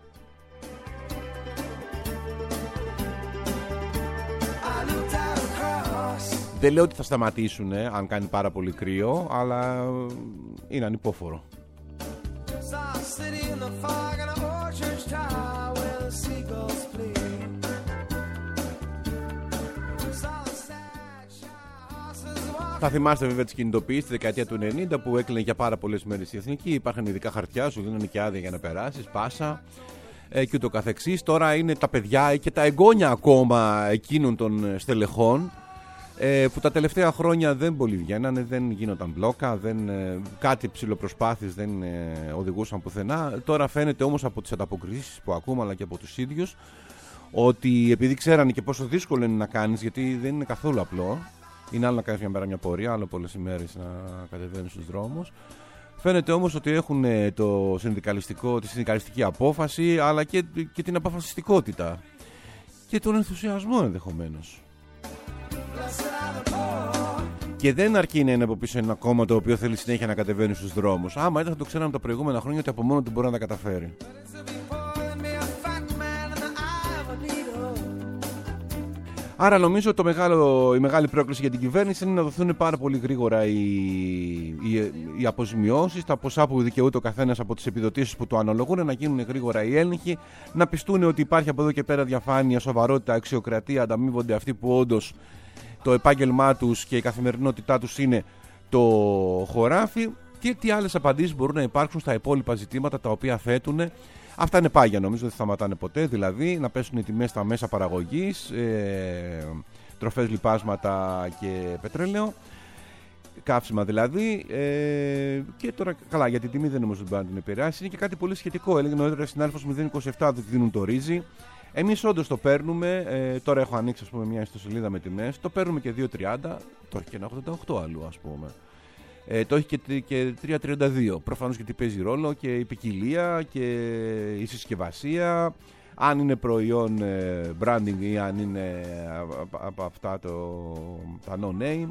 S4: Δεν λέω ότι θα σταματήσουν αν κάνει πάρα πολύ κρύο, αλλά είναι ανυπόφορο. Θα θυμάστε βέβαια τις κινητοποιήσεις τη δεκαετία του 90 που έκλεινε για πάρα πολλές μέρες η εθνική. Υπάρχουν ειδικά χαρτιά, σου δίνουν και άδεια για να περάσεις, πάσα και ούτω καθεξής. Τώρα είναι τα παιδιά και τα εγγόνια ακόμα εκείνων των στελεχών, που τα τελευταία χρόνια δεν πολύ βγαίνανε, δεν γίνονταν μπλόκα, κάτι ψηλοπροσπάθειες δεν οδηγούσαν πουθενά. Τώρα φαίνεται όμως από τις ανταποκρίσεις που ακούμε, αλλά και από τους ίδιους, ότι επειδή ξέρανε και πόσο δύσκολο είναι να κάνεις, γιατί δεν είναι καθόλου απλό, είναι άλλο να κάνεις μια μέρα μια πορεία, άλλο πολλές ημέρες να κατεβαίνεις στους δρόμους. Φαίνεται όμως ότι έχουν τη συνδικαλιστική απόφαση, αλλά και την αποφασιστικότητα και τον ενθουσιασμό ενδεχομένως. Και δεν αρκεί να είναι από πίσω ένα κόμμα το οποίο θέλει συνέχεια να κατεβαίνει στους δρόμους. Άμα ήταν θα το ξέραμε τα προηγούμενα χρόνια ότι από μόνο του μπορεί να τα καταφέρει. Άρα νομίζω η μεγάλη πρόκληση για την κυβέρνηση είναι να δοθούν πάρα πολύ γρήγορα οι αποζημιώσεις, τα ποσά που δικαιούται ο καθένας από τις επιδοτήσεις που του αναλογούν, να γίνουν γρήγορα οι έλεγχοι, να πιστούν ότι υπάρχει από εδώ και πέρα διαφάνεια, σοβαρότητα, αξιοκρατία, ανταμείβονται αυτοί που όντως το επάγγελμά τους και η καθημερινότητά τους είναι το χωράφι, και τι άλλες απαντήσεις μπορούν να υπάρξουν στα υπόλοιπα ζητήματα τα οποία θέτουν. Αυτά είναι πάγια, νομίζω δεν σταματάνε ποτέ, δηλαδή να πέσουν οι τιμές στα μέσα παραγωγής, τροφές, λιπάσματα και πετρέλαιο, καύσιμα δηλαδή, και τώρα καλά για την τιμή δεν νομίζω ότι μπορεί να την επηρεάσει. Είναι και κάτι πολύ σχετικό, έλεγε νωρίτερα συνάδελφος 0,27 δεν δίνουν το ρύζι. Εμείς όντως το παίρνουμε, τώρα έχω ανοίξει ας πούμε μια ιστοσελίδα με τιμές, το παίρνουμε και 2,30, το έχει και ένα 88 αλλού ας πούμε. Το έχει και 3,32. Προφανώς και τι παίζει ρόλο και η ποικιλία και η συσκευασία. Αν είναι προϊόν branding ή αν είναι από αυτά τα no name.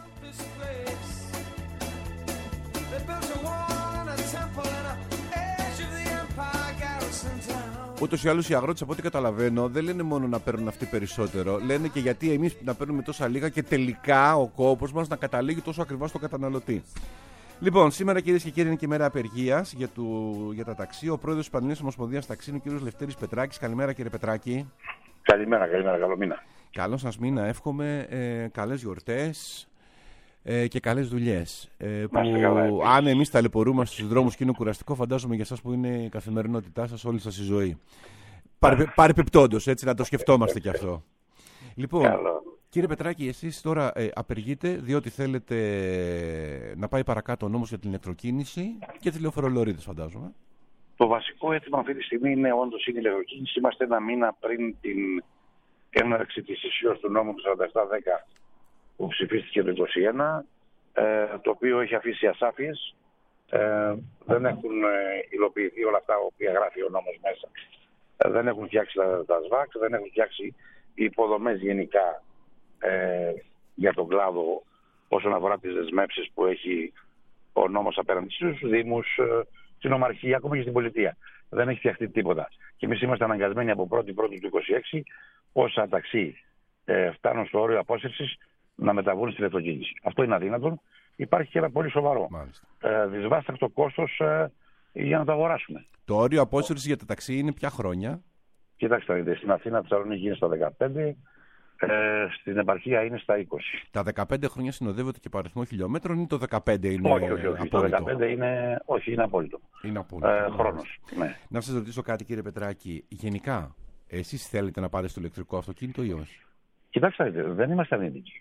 S4: Ούτως ή άλλως οι αγρότες, από ό,τι καταλαβαίνω, δεν λένε μόνο να παίρνουν αυτοί περισσότερο. Λένε και γιατί εμείς να παίρνουμε τόσα λίγα και τελικά ο κόπος μας να καταλήγει τόσο ακριβά στο καταναλωτή. Λοιπόν, σήμερα κυρίες και κύριοι είναι και μέρα απεργίας για τα ταξί. Ο πρόεδρος της Πανελλήνιας Ομοσπονδίας Ταξίων, ο κ. Λευτέρης Πετράκης. Καλημέρα κύριε Πετράκη.
S7: Καλημέρα, καλό μήνα.
S4: Καλό σας μήνα, εύχομαι. Καλές γιορτές. Και καλές δουλειές. Αν εμείς ταλαιπωρούμαστε στους δρόμους και είναι κουραστικό, φαντάζομαι για εσάς που είναι η καθημερινότητά σας, όλη σας η ζωή. Παρεπιπτόντως, έτσι να το σκεφτόμαστε κι αυτό. Λοιπόν, κύριε Πετράκη, εσείς τώρα απεργείτε διότι θέλετε να πάει παρακάτω ο νόμος για την ηλεκτροκίνηση και τις λεωφορολωρίδες, φαντάζομαι.
S7: Το βασικό αίτημα αυτή τη στιγμή είναι όντως η ηλεκτροκίνηση. Είμαστε ένα μήνα πριν την έναρξη της ισχύως του νόμου του 4710. Που ψηφίστηκε το 2021, το οποίο έχει αφήσει ασάφειες, δεν έχουν υλοποιηθεί όλα αυτά που γράφει ο νόμος μέσα. Δεν έχουν φτιάξει τα ΣΒΑΚ, δεν έχουν φτιάξει οι υποδομές γενικά για τον κλάδο όσον αφορά τις δεσμεύσεις που έχει ο νόμος απέναντι στους Δήμους, στην Ομαρχία, ακόμα και στην Πολιτεία. Δεν έχει φτιαχτεί τίποτα. Και εμείς είμαστε αναγκασμένοι από 1η του 2026 όσα ταξί φτάνουν στο όριο απόσυρσης να μεταβούν στην ηλεκτροκίνηση. Αυτό είναι αδύνατον. Υπάρχει και ένα πολύ σοβαρό δυσβάστακτο κόστος για να το αγοράσουμε.
S4: Το όριο απόσυρσης για τα ταξί είναι ποια χρόνια?
S7: Κοιτάξτε, στην Αθήνα, Θεσσαλονίκη είναι στα 15, στην επαρχία είναι στα 20.
S4: Τα 15 χρόνια συνοδεύονται και από αριθμό χιλιόμετρων ή το 15 είναι
S7: όχι.
S4: απόλυτο?
S7: Το 15 είναι, όχι, είναι απόλυτο.
S4: Είναι απόλυτο.
S7: Χρόνος. Ναι.
S4: Να σας ρωτήσω κάτι, κύριε Πετράκη. Γενικά, εσείς θέλετε να πάτε στο ηλεκτρικό αυτοκίνητο ή όχι?
S7: Κοιτάξτε, δεν είμαστε αρνητικοί.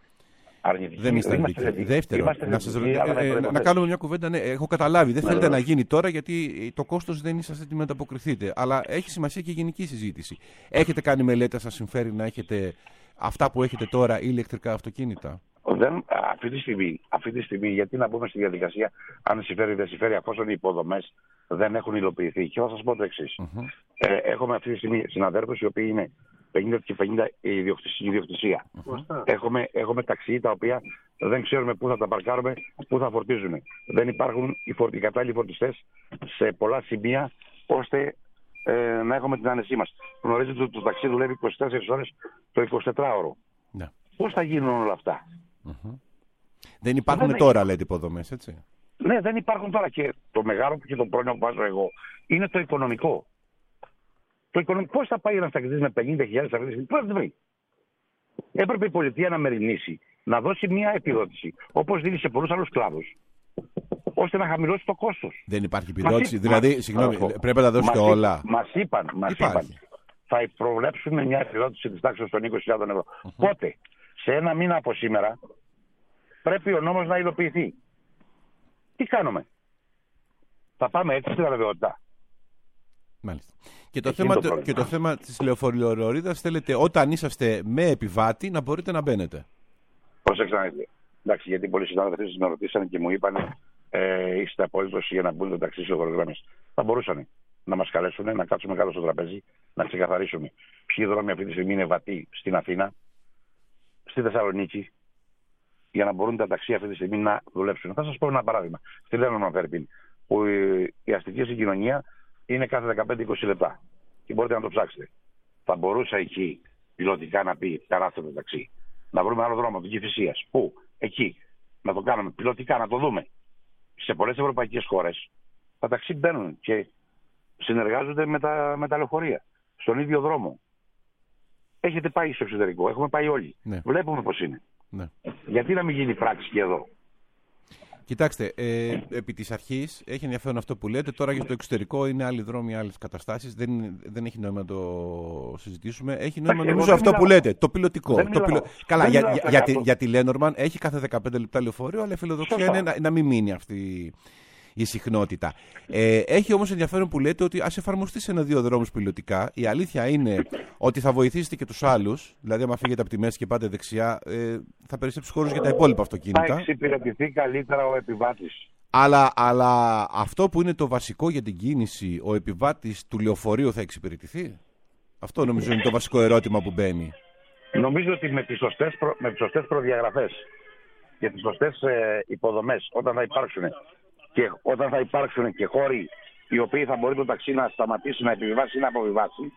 S4: Δεν είστε αρνητικοί. Δεύτερον, να κάνουμε μια κουβέντα. Ναι, έχω καταλάβει. Δεν θέλετε να γίνει τώρα γιατί το κόστος δεν είσαστε έτοιμοι να ανταποκριθείτε. Αλλά έχει σημασία και η γενική συζήτηση. Έχετε κάνει μελέτη, σας συμφέρει να έχετε αυτά που έχετε τώρα ή ηλεκτρικά αυτοκίνητα?
S7: Αυτή τη στιγμή, γιατί να μπούμε στη διαδικασία αν συμφέρει ή δεν συμφέρει, αφόσον οι υποδομές δεν έχουν υλοποιηθεί. Και θα σας πω το εξής. Έχουμε αυτή τη στιγμή συναδέλφους οι οποίοι είναι 50 και 50 ιδιοκτησία. Έχουμε ταξί τα οποία δεν ξέρουμε πού θα τα παρκάρουμε, πού θα φορτίζουμε. Δεν υπάρχουν οι κατάλληλοι φορτιστές σε πολλά σημεία ώστε να έχουμε την άνεσή μας. Γνωρίζετε ότι το ταξί δουλεύει 24 ώρες το 24ωρο.
S4: Ναι.
S7: Πώς θα γίνουν όλα αυτά?
S4: Δεν υπάρχουν τώρα, λέτε, υποδομές, έτσι?
S7: Ναι, δεν υπάρχουν τώρα. Και το μεγάλο και το πρόβλημα που βάζω εγώ είναι το οικονομικό. Πώς θα πάει ένας ταξιτής με 50.000 αυτή τη στιγμή? Πώς θα βρει? Έπρεπε η πολιτεία να μεριμνήσει, να δώσει μια επιδότηση, όπως δίνει σε πολλούς άλλους κλάδους, ώστε να χαμηλώσει το κόστος.
S4: Δεν υπάρχει επιδότηση? Δηλαδή, συγγνώμη, πρέπει να τα δώσετε όλα.
S7: Μας είπαν, θα προβλέψουν μια επιδότηση της τάξης των 20.000 ευρώ. Πότε? Σε ένα μήνα από σήμερα πρέπει ο νόμος να υλοποιηθεί. Τι κάνουμε? Θα πάμε έτσι στην αβεβαιότητα?
S4: Μάλιστα. Και το θέμα της λεωφορειορίδας θέλετε όταν είσαστε με επιβάτη να μπορείτε να μπαίνετε.
S7: Προσέξτε να δείτε. Εντάξει, γιατί πολλοί συνάδελφοι με ρωτήσαν και μου είπαν είστε απόλυτος για να μπουν το ταξί στις οδογραμμές. Θα μπορούσαν να μας καλέσουν, να κάτσουμε κάτω στο τραπέζι, να ξεκαθαρίσουμε ποιοι δρόμοι αυτή τη στιγμή είναι βατοί στην Αθήνα, στη Θεσσαλονίκη, για να μπορούν τα ταξί αυτή τη στιγμή να δουλέψουν. Θα σας πω ένα παράδειγμα. Στη Λένορμαν Φερρυπίν, που η αστική συγκοινωνία είναι κάθε 15-20 λεπτά. Και μπορείτε να το ψάξετε. Θα μπορούσα εκεί πιλωτικά να πει περάστε το ταξί. Να βρούμε άλλο δρόμο, την Κηφισίας. Πού? Εκεί. Να το κάνουμε πιλωτικά, να το δούμε. Σε πολλές ευρωπαϊκές χώρες τα ταξί μπαίνουν και συνεργάζονται με τα λεωφορεία. Στον ίδιο δρόμο. Έχετε πάει στο εξωτερικό. Έχουμε πάει όλοι. Ναι. Βλέπουμε πώς είναι. Ναι. Γιατί να μην γίνει πράξη και εδώ?
S4: Κοιτάξτε, επί της αρχής έχει ενδιαφέρον αυτό που λέτε. Τώρα για το εξωτερικό είναι άλλοι δρόμοι, άλλες καταστάσεις. Δεν έχει νόημα να το συζητήσουμε. Έχει νόημα νομίζω αυτό που λέτε. Το πιλωτικό. Καλά, για τη Λένορμαν έχει κάθε 15 λεπτά λεωφορείο, αλλά η φιλοδοξία είναι να μην μείνει αυτή η συχνότητα. Έχει όμως ενδιαφέρον που λέτε ότι ας εφαρμοστεί σε 1-2 δρόμους πιλωτικά. Η αλήθεια είναι ότι θα βοηθήσετε και τους άλλους. Δηλαδή, άμα φύγετε από τη μέση και πάτε δεξιά, θα περισσέψει χώρους για τα υπόλοιπα αυτοκίνητα.
S7: Θα εξυπηρετηθεί καλύτερα ο επιβάτης.
S4: Αλλά αυτό που είναι το βασικό για την κίνηση, ο επιβάτης του λεωφορείου θα εξυπηρετηθεί? Αυτό νομίζω είναι το βασικό ερώτημα που μπαίνει.
S7: Νομίζω ότι με τις σωστές προδιαγραφές και τις σωστές υποδομές, όταν θα υπάρξουν και χώροι οι οποίοι θα μπορεί το ταξί να σταματήσει, να επιβιβάσει ή να αποβιβάσει,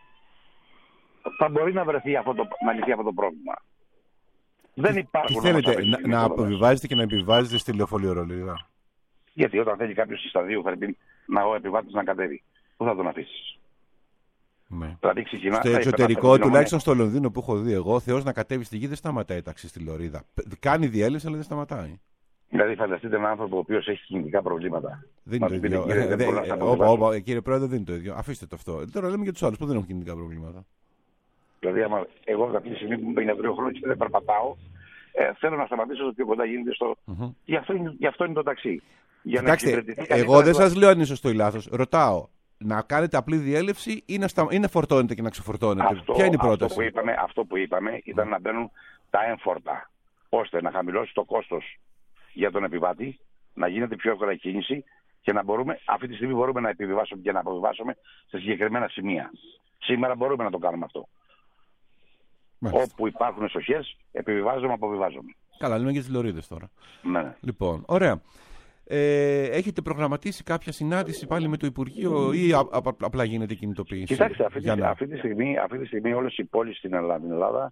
S7: θα μπορεί να βρεθεί να λυθεί αυτό το πρόβλημα. Δεν υπάρχουν.
S4: Τι θέλετε, να αποβιβάζετε και να επιβιβάζετε στη λεωφορειορίδα?
S7: Γιατί όταν θέλει κάποιος στη σταδίου ο επιβάτης να κατέβει, πού θα τον αφήσεις?
S4: Ναι.
S7: Δηλαδή,
S4: στο εξωτερικό, τουλάχιστον στο Λονδίνο που έχω δει εγώ, Θεός να κατέβει στη γη δεν σταματάει ταξί στη λωρίδα. Κάνει διέλευση, αλλά δεν σταματάει.
S7: Δηλαδή, φανταστείτε έναν άνθρωπο ο οποίος έχει κινητικά προβλήματα.
S4: Δεν είναι το ίδιο. Κύριε Πρόεδρε, δεν είναι το ίδιο. Αφήστε το αυτό. Τώρα λέμε για τους άλλους που δεν έχουν κινητικά προβλήματα.
S7: Δηλαδή, εγώ αυτή τη στιγμή που είμαι 53 χρόνια και δεν περπατάω, θέλω να σταματήσω το πιο κοντά γίνεται στο. Γι' αυτό είναι το ταξί.
S4: Κοιτάξτε, εγώ δεν σας λέω αν είναι σωστό ή λάθος. Ρωτάω. Να κάνετε απλή διέλευση ή να φορτώνετε και να ξεφορτώνετε? Ποια είναι η πρόταση?
S7: Αυτό που είπαμε ήταν να μπαίνουν τα έμφορτα, ώστε να χαμηλώσει το κόστος για τον επιβάτη, να γίνεται πιο εύκολα η κίνηση και να μπορούμε, αυτή τη στιγμή μπορούμε να επιβιβάσουμε και να αποβιβάσουμε σε συγκεκριμένα σημεία. Σήμερα μπορούμε να το κάνουμε αυτό. Μάλιστα. Όπου υπάρχουν εσοχές, επιβιβάζουμε, αποβιβάζουμε.
S4: Καλά, λέμε για τις λωρίδες τώρα.
S7: Ναι.
S4: Λοιπόν, ωραία. Έχετε προγραμματίσει κάποια συνάντηση πάλι με το Υπουργείο ή απλά γίνεται κινητοποίηση?
S7: Κοιτάξτε, αυτή τη στιγμή όλες οι πόλεις στην Ελλάδα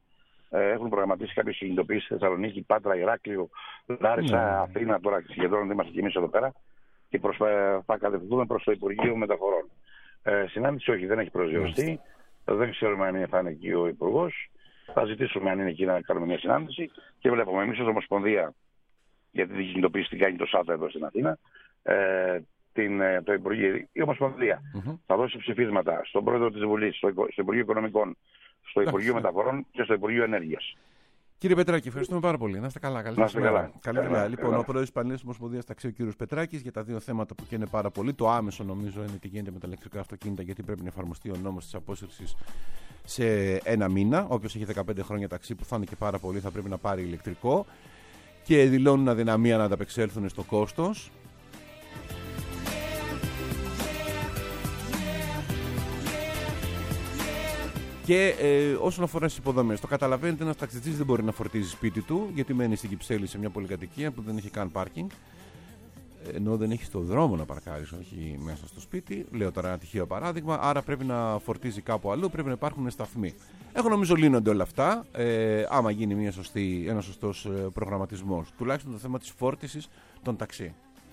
S7: Έχουν προγραμματίσει κάποιες κινητοποιήσεις στη Θεσσαλονίκη, Πάτρα, Ηράκλειο, Λάρισα, Αθήνα. Τώρα συγκεντρώνονται, είμαστε και εμείς εδώ πέρα και θα κατευθυνθούμε προς το Υπουργείο Μεταφορών. Συνάντηση όχι, δεν έχει προσδιοριστεί. Δεν ξέρουμε αν θα είναι εκεί ο Υπουργός. Θα ζητήσουμε αν είναι εκεί να κάνουμε μια συνάντηση και βλέπουμε εμείς ως Ομοσπονδία, γιατί την κινητοποίηση την κάνει το ΣΑΤΑ εδώ στην Αθήνα, το Υπουργείο, η Ομοσπονδία θα δώσει ψηφίσματα στον Πρόεδρο της Βουλής, στο Υπουργείο Οικονομικών, στο Υπουργείο Μεταφορών και στο Υπουργείο Ενέργειας.
S4: Κύριε Πετράκη, ευχαριστούμε πάρα πολύ. Να είστε καλά. Καλή δουλειά. Λοιπόν, ο Πρόεδρος της Πανελλήνιας Ομοσπονδίας Ταξί, ο κύριος Πετράκης, για τα δύο θέματα που καίνε πάρα πολύ. Το άμεσο, νομίζω, είναι τι γίνεται με τα ηλεκτρικά αυτοκίνητα, γιατί πρέπει να εφαρμοστεί ο νόμος της απόσυρσης σε ένα μήνα. Όποιος έχει 15 χρόνια ταξί, που θα είναι και πάρα πολύ, θα πρέπει να πάρει ηλεκτρικό. Και δηλώνουν αδυναμία να ανταπεξέλθουν στο κόστος. Και όσον αφορά στις υποδομές, το καταλαβαίνετε, ένας ταξιτζής δεν μπορεί να φορτίζει σπίτι του, γιατί μένει στην Κυψέλη σε μια πολυκατοικία που δεν έχει καν πάρκινγκ. Ενώ δεν έχει στο δρόμο να παρκάρεις, όχι μέσα στο σπίτι. Λέω τώρα ένα τυχαίο παράδειγμα. Άρα πρέπει να φορτίζει κάπου αλλού, πρέπει να υπάρχουν σταθμοί. Εγώ νομίζω λύνονται όλα αυτά, άμα γίνει ένας σωστός προγραμματισμός. Τουλάχιστον το θέμα της φόρτισης των ταξί.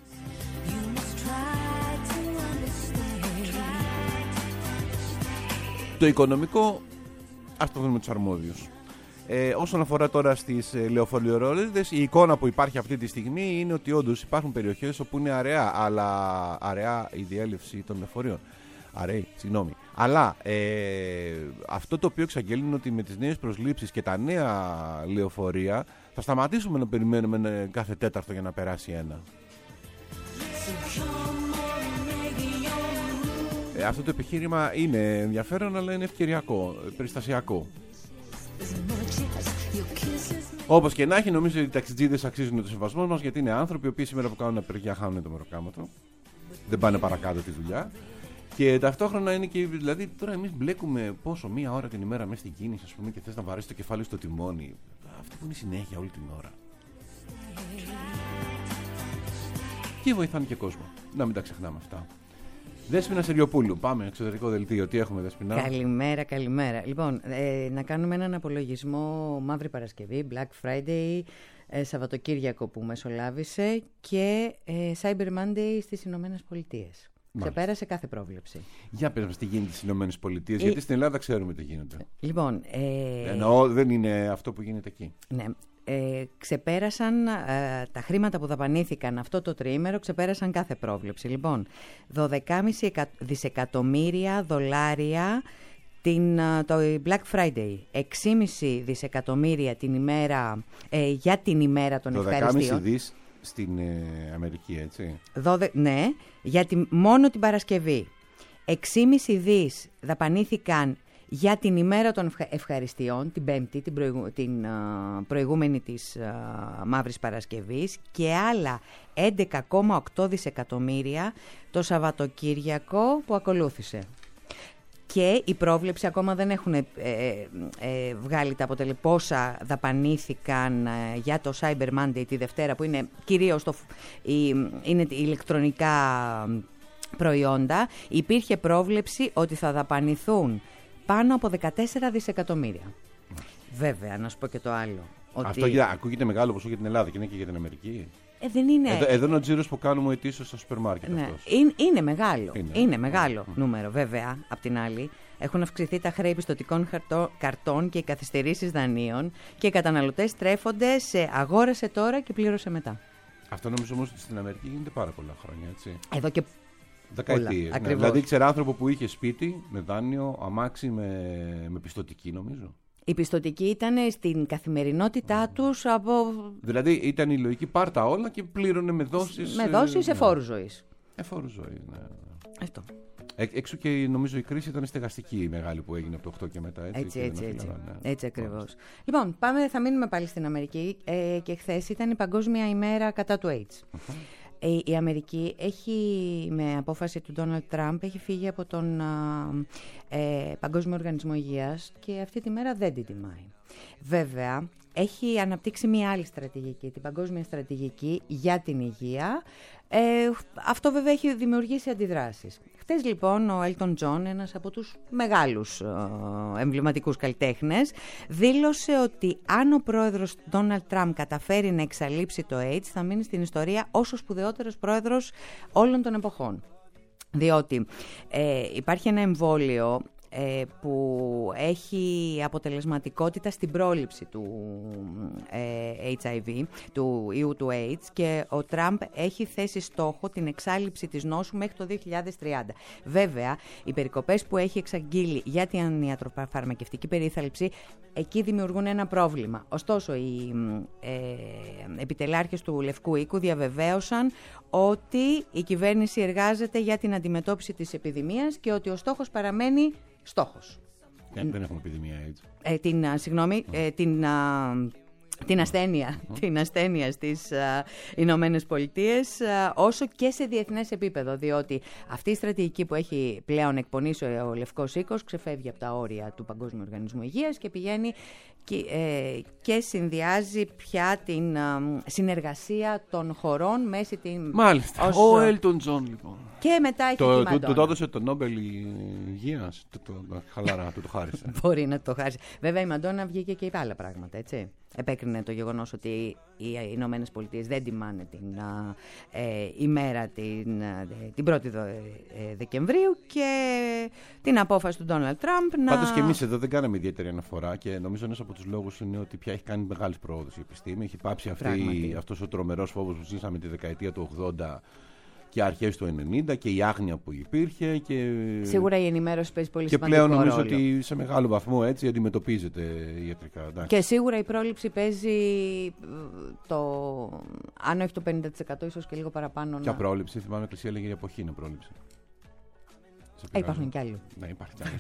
S4: Το οικονομικό, ας το δούμε τους αρμόδιους. Όσον αφορά τώρα στις λεωφορειορόλιδες, η εικόνα που υπάρχει αυτή τη στιγμή είναι ότι όντως υπάρχουν περιοχές όπου είναι αραιά η διέλευση των λεωφορείων. Αλλά αυτό το οποίο εξαγγέλνουν είναι ότι με τις νέες προσλήψεις και τα νέα λεωφορεία θα σταματήσουμε να περιμένουμε κάθε τέταρτο για να περάσει ένα. Αυτό το επιχείρημα είναι ενδιαφέρον, αλλά είναι ευκαιριακό, περιστασιακό. Όπως και να έχει, νομίζω ότι οι ταξιτζίδες αξίζουν το σεβασμό μας, γιατί είναι άνθρωποι οι οποίοι σήμερα που κάνουν απεργία χάνουν το μεροκάματο. Δεν πάνε παρακάτω τη δουλειά. Και ταυτόχρονα είναι και. Δηλαδή, τώρα εμείς μπλέκουμε πόσο, μία ώρα την ημέρα μέσα στην κίνηση, ας πούμε, και θες να βαρέσεις το κεφάλι στο τιμόνι. Αυτό που είναι συνέχεια όλη την ώρα. Και βοηθάνε και κόσμο. Να μην τα ξεχνάμε αυτά. Δέσποινα Σεριοπούλου, πάμε εξωτερικό δελτίο. Τι έχουμε, Δέσποινα?
S8: Καλημέρα. Λοιπόν, να κάνουμε έναν απολογισμό Μαύρη Παρασκευή, Black Friday, Σαββατοκύριακο που μεσολάβησε και Cyber Monday στις Ηνωμένες Πολιτείες. Ξεπέρασε κάθε πρόβλεψη. Για πες μας τι γίνεται στις Ηνωμένες Πολιτείες, γιατί στην Ελλάδα ξέρουμε τι γίνεται. Λοιπόν,
S4: εννοώ δεν είναι αυτό που γίνεται εκεί.
S8: Ναι. Ξεπέρασαν τα χρήματα που δαπανήθηκαν αυτό το τριήμερο, ξεπέρασαν κάθε πρόβλεψη. Λοιπόν, 12,5 δισεκατομμύρια δολάρια το Black Friday, 6,5 δισεκατομμύρια την ημέρα, για την ημέρα των ευχαριστίων.
S4: 12,5 δις στην Αμερική, έτσι.
S8: Ναι, για μόνο την Παρασκευή. 6,5 δις δαπανήθηκαν για την ημέρα των ευχαριστειών, την Πέμπτη, την προηγούμενη της Μαύρης Παρασκευής, και άλλα 11,8 δισεκατομμύρια το Σαββατοκύριακο που ακολούθησε. Και η πρόβλεψη ακόμα δεν έχουν βγάλει τα αποτελέσματα πόσα δαπανήθηκαν για το Cyber Monday τη Δευτέρα, που είναι κυρίως είναι ηλεκτρονικά προϊόντα. Υπήρχε πρόβλεψη ότι θα δαπανηθούν πάνω από 14 δισεκατομμύρια. Βέβαια, να σου πω και το άλλο.
S4: Αυτό ακούγεται μεγάλο ποσό για την Ελλάδα και είναι και για την Αμερική.
S8: Δεν είναι.
S4: Εδώ είναι ο τζίρος που κάνουμε ετήσιος στο σούπερ μάρκετ.
S8: Ναι. Είναι μεγάλο. Είναι μεγάλο νούμερο, βέβαια. Απ' την άλλη, έχουν αυξηθεί τα χρέη πιστωτικών καρτών και οι καθυστερήσεις δανείων και οι καταναλωτές στρέφονται σε αγόρασε τώρα και πλήρωσε μετά.
S4: Αυτό νομίζω όμως ότι στην Αμερική γίνεται πάρα πολλά χρόνια, έτσι.
S8: Εδώ και
S4: δεκαετίες. Ναι. Δηλαδή, ξέρω άνθρωπο που είχε σπίτι με δάνειο, αμάξι με πιστωτική, νομίζω.
S8: Η πιστωτική ήταν στην καθημερινότητά τους από.
S4: Δηλαδή ήταν η λογική, πάρτα όλα και πλήρωνε με δόσεις.
S8: Με δόσεις εφόρου ζωής.
S4: Εφόρου ζωής, ναι.
S8: Αυτό.
S4: Έξω και νομίζω η κρίση ήταν στεγαστική η μεγάλη που έγινε από το 8 και μετά.
S8: Έτσι ακριβώς. Λοιπόν, θα μείνουμε πάλι στην Αμερική. Και χθες ήταν η Παγκόσμια ημέρα κατά του AIDS. Η Αμερική με απόφαση του Ντόναλντ Τραμπ έχει φύγει από τον Παγκόσμιο Οργανισμό Υγείας και αυτή τη μέρα δεν την τιμάει. Βέβαια, έχει αναπτύξει μια άλλη στρατηγική, την παγκόσμια στρατηγική για την υγεία. Αυτό βέβαια έχει δημιουργήσει αντιδράσεις. Χτες λοιπόν ο Έλτον Τζον, ένας από τους μεγάλους εμβληματικούς καλλιτέχνες, δήλωσε ότι αν ο πρόεδρος Ντόναλντ Τραμπ καταφέρει να εξαλείψει το AIDS, θα μείνει στην ιστορία ως ο σπουδαιότερος πρόεδρος όλων των εποχών. Διότι υπάρχει ένα εμβόλιο που έχει αποτελεσματικότητα στην πρόληψη του HIV, του ιού του AIDS, και ο Τραμπ έχει θέσει στόχο την εξάλειψη της νόσου μέχρι το 2030. Βέβαια, οι περικοπές που έχει εξαγγείλει για την ιατροφαρμακευτική περίθαλψη εκεί δημιουργούν ένα πρόβλημα. Ωστόσο, οι επιτελάρχες του Λευκού Οίκου διαβεβαίωσαν ότι η κυβέρνηση εργάζεται για την αντιμετώπιση της επιδημίας και ότι ο στόχος παραμένει στόχος.
S4: Δεν έχουμε επιδημία AIDS.
S8: Την ασθένεια στις Ηνωμένες Πολιτείες, όσο και σε διεθνές επίπεδο, διότι αυτή η στρατηγική που έχει πλέον εκπονήσει ο Λευκός Οίκος ξεφεύγει από τα όρια του Παγκόσμιου Οργανισμού Υγείας και πηγαίνει και συνδυάζει πια την συνεργασία των χωρών μέση την...
S4: Μάλιστα, ο Έλτον Τζον λοιπόν.
S8: Και μετά έχει τη Μαντόνα.
S4: Του έδωσε το Νόμπελ Υγείας, χαλαρά, του το χάρισε.
S8: Μπορεί να το χάρισε. Βέβαια η Μαντόνα βγήκε και είπε άλλα πράγματα, έτσι. Επέκρινε το γεγονός ότι οι Ηνωμένες Πολιτείες δεν τιμάνε την ημέρα την 1η Δεκεμβρίου και την απόφαση του Ντόναλντ Τραμπ να...
S4: Πάντως και εμείς εδώ δεν κάναμε ιδιαίτερη αναφορά και νομίζω ένας από τους λόγους είναι ότι πια έχει κάνει μεγάλες πρόοδους η επιστήμη. Έχει πάψει αυτός ο τρομερός φόβος που ζήσαμε τη δεκαετία του 80 και αρχές του 90 και η άγνοια που υπήρχε. Και... Σίγουρα η ενημέρωση παίζει πολύ σημαντικό ρόλο. Και πλέον νομίζω ότι σε μεγάλο βαθμό έτσι αντιμετωπίζεται ιατρικά. Εντάξει.
S8: Και σίγουρα η πρόληψη παίζει αν όχι το 50% ίσως και λίγο παραπάνω.
S4: Ποια πρόληψη? Θυμάμαι η Εκκλησία έλεγε η εποχή είναι πρόληψη.
S8: Υπάρχουν κι άλλοι.
S4: Ναι, υπάρχει κι άλλοι.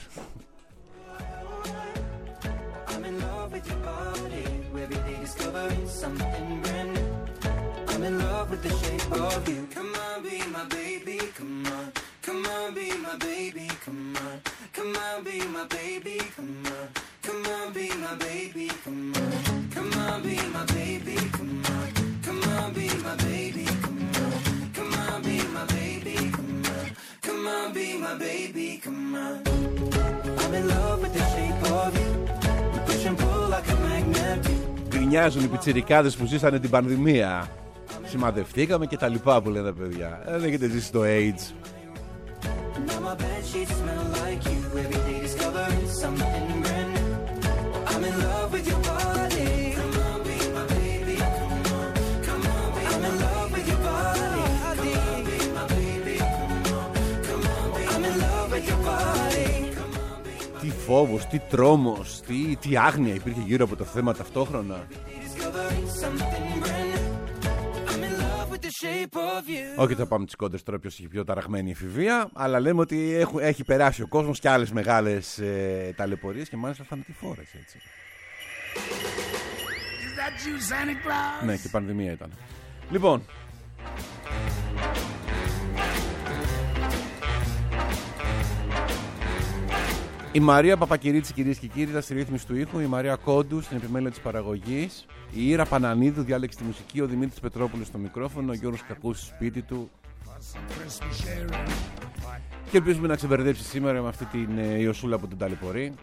S4: I'm in love with the shape of you. Come on, be my baby, come on. Come on, be my baby, come on. Come on, be my baby, come on. Come on, be my baby, come on. Come on, be my baby, come on. Come on, be my baby, come on. Come on, be my baby, come on. Come on, be my baby, come on. I'm in love with the shape of you. We push and pull like a magnet. Γκρινιάζουν οι πιτσιρικάδες που ζήσανε την πανδημία. Σημαδευτήκαμε και τα λοιπά που λένε τα παιδιά. Δεν έχετε ζήσει το AIDS. Τι φόβος, τι τρόμος, τι άγνοια υπήρχε γύρω από το θέμα ταυτόχρονα. Όχι, θα πάμε τις κόντρες τώρα ποιος έχει πιο ταραγμένη εφηβεία, αλλά λέμε ότι έχει περάσει ο κόσμος και άλλες μεγάλες ταλαιπωρίες και μάλιστα θανατηφόρες, έτσι. Ναι, και πανδημία ήταν. Λοιπόν, η Μαρία Παπακυρίτση, κυρίες και κύριοι, ήταν στη ρύθμιση του ήχου. Η Μαρία Κόντου στην επιμέλεια της παραγωγής. Η Ήρα Πανανίδου διάλεξε τη μουσική. Ο Δημήτρης Πετρόπουλος στο μικρόφωνο. Ο Γιώργος Κακούς στο σπίτι του. Και ελπίζουμε να ξεμπερδέψει σήμερα με αυτή την Ιωσούλα που τον ταλαιπωρεί.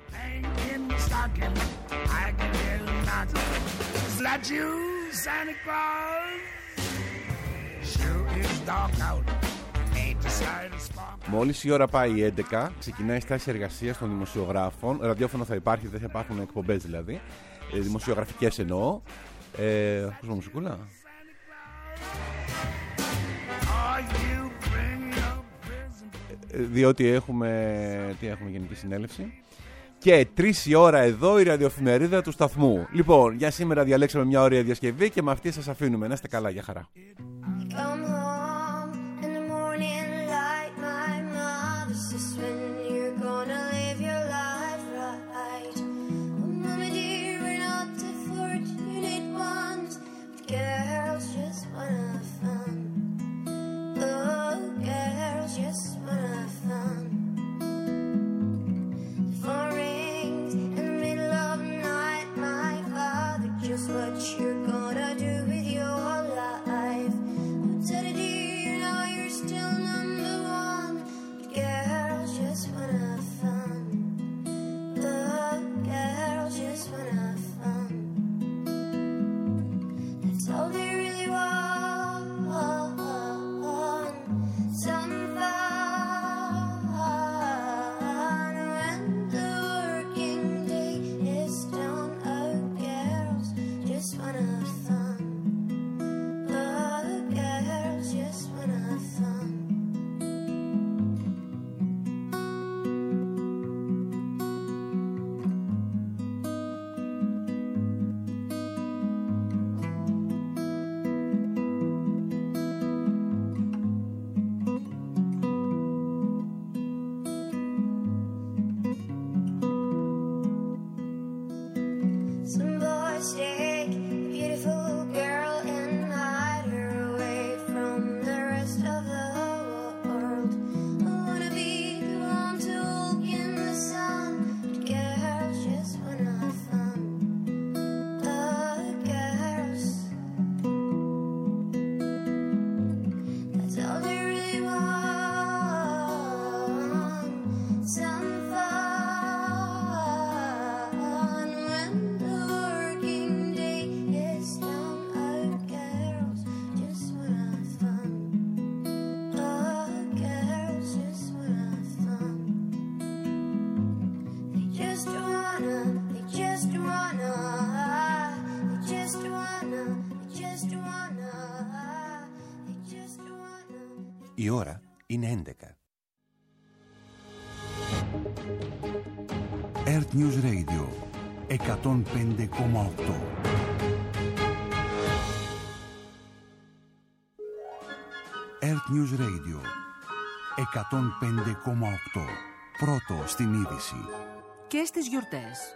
S4: Μόλις η ώρα πάει 11, ξεκινάει η στάση εργασίας των δημοσιογράφων. Ραδιόφωνο θα υπάρχει, δεν θα υπάρχουν εκπομπές δηλαδή. Δημοσιογραφικές εννοώ. Ακούσουμε μουσικούλα. Διότι έχουμε γενική συνέλευση. Και 3 η ώρα εδώ η ραδιοεφημερίδα του σταθμού. Λοιπόν, για σήμερα διαλέξαμε μια ωραία διασκευή και με αυτή σας αφήνουμε. Να είστε καλά, για χαρά.
S9: Phone rings in the middle of the night. My
S1: Η ώρα είναι 11. Earth News Radio 105,8. Earth News Radio 105,8. Πρώτο στην είδηση.
S2: Και στις γιορτές.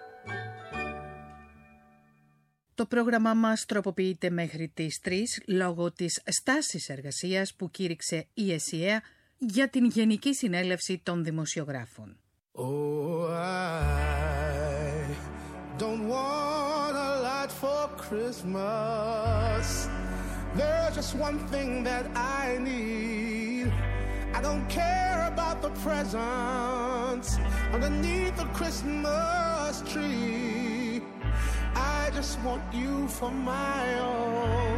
S9: Το πρόγραμμά μας τροποποιείται μέχρι τις 3 λόγω της στάσης εργασίας που κήρυξε η ΕΣΥΑ για την Γενική Συνέλευση των Δημοσιογράφων.
S3: Oh, I don't want a lot for Christmas. There's just one thing that I need. I don't care about the presents underneath the Christmas tree. I just want you for my own.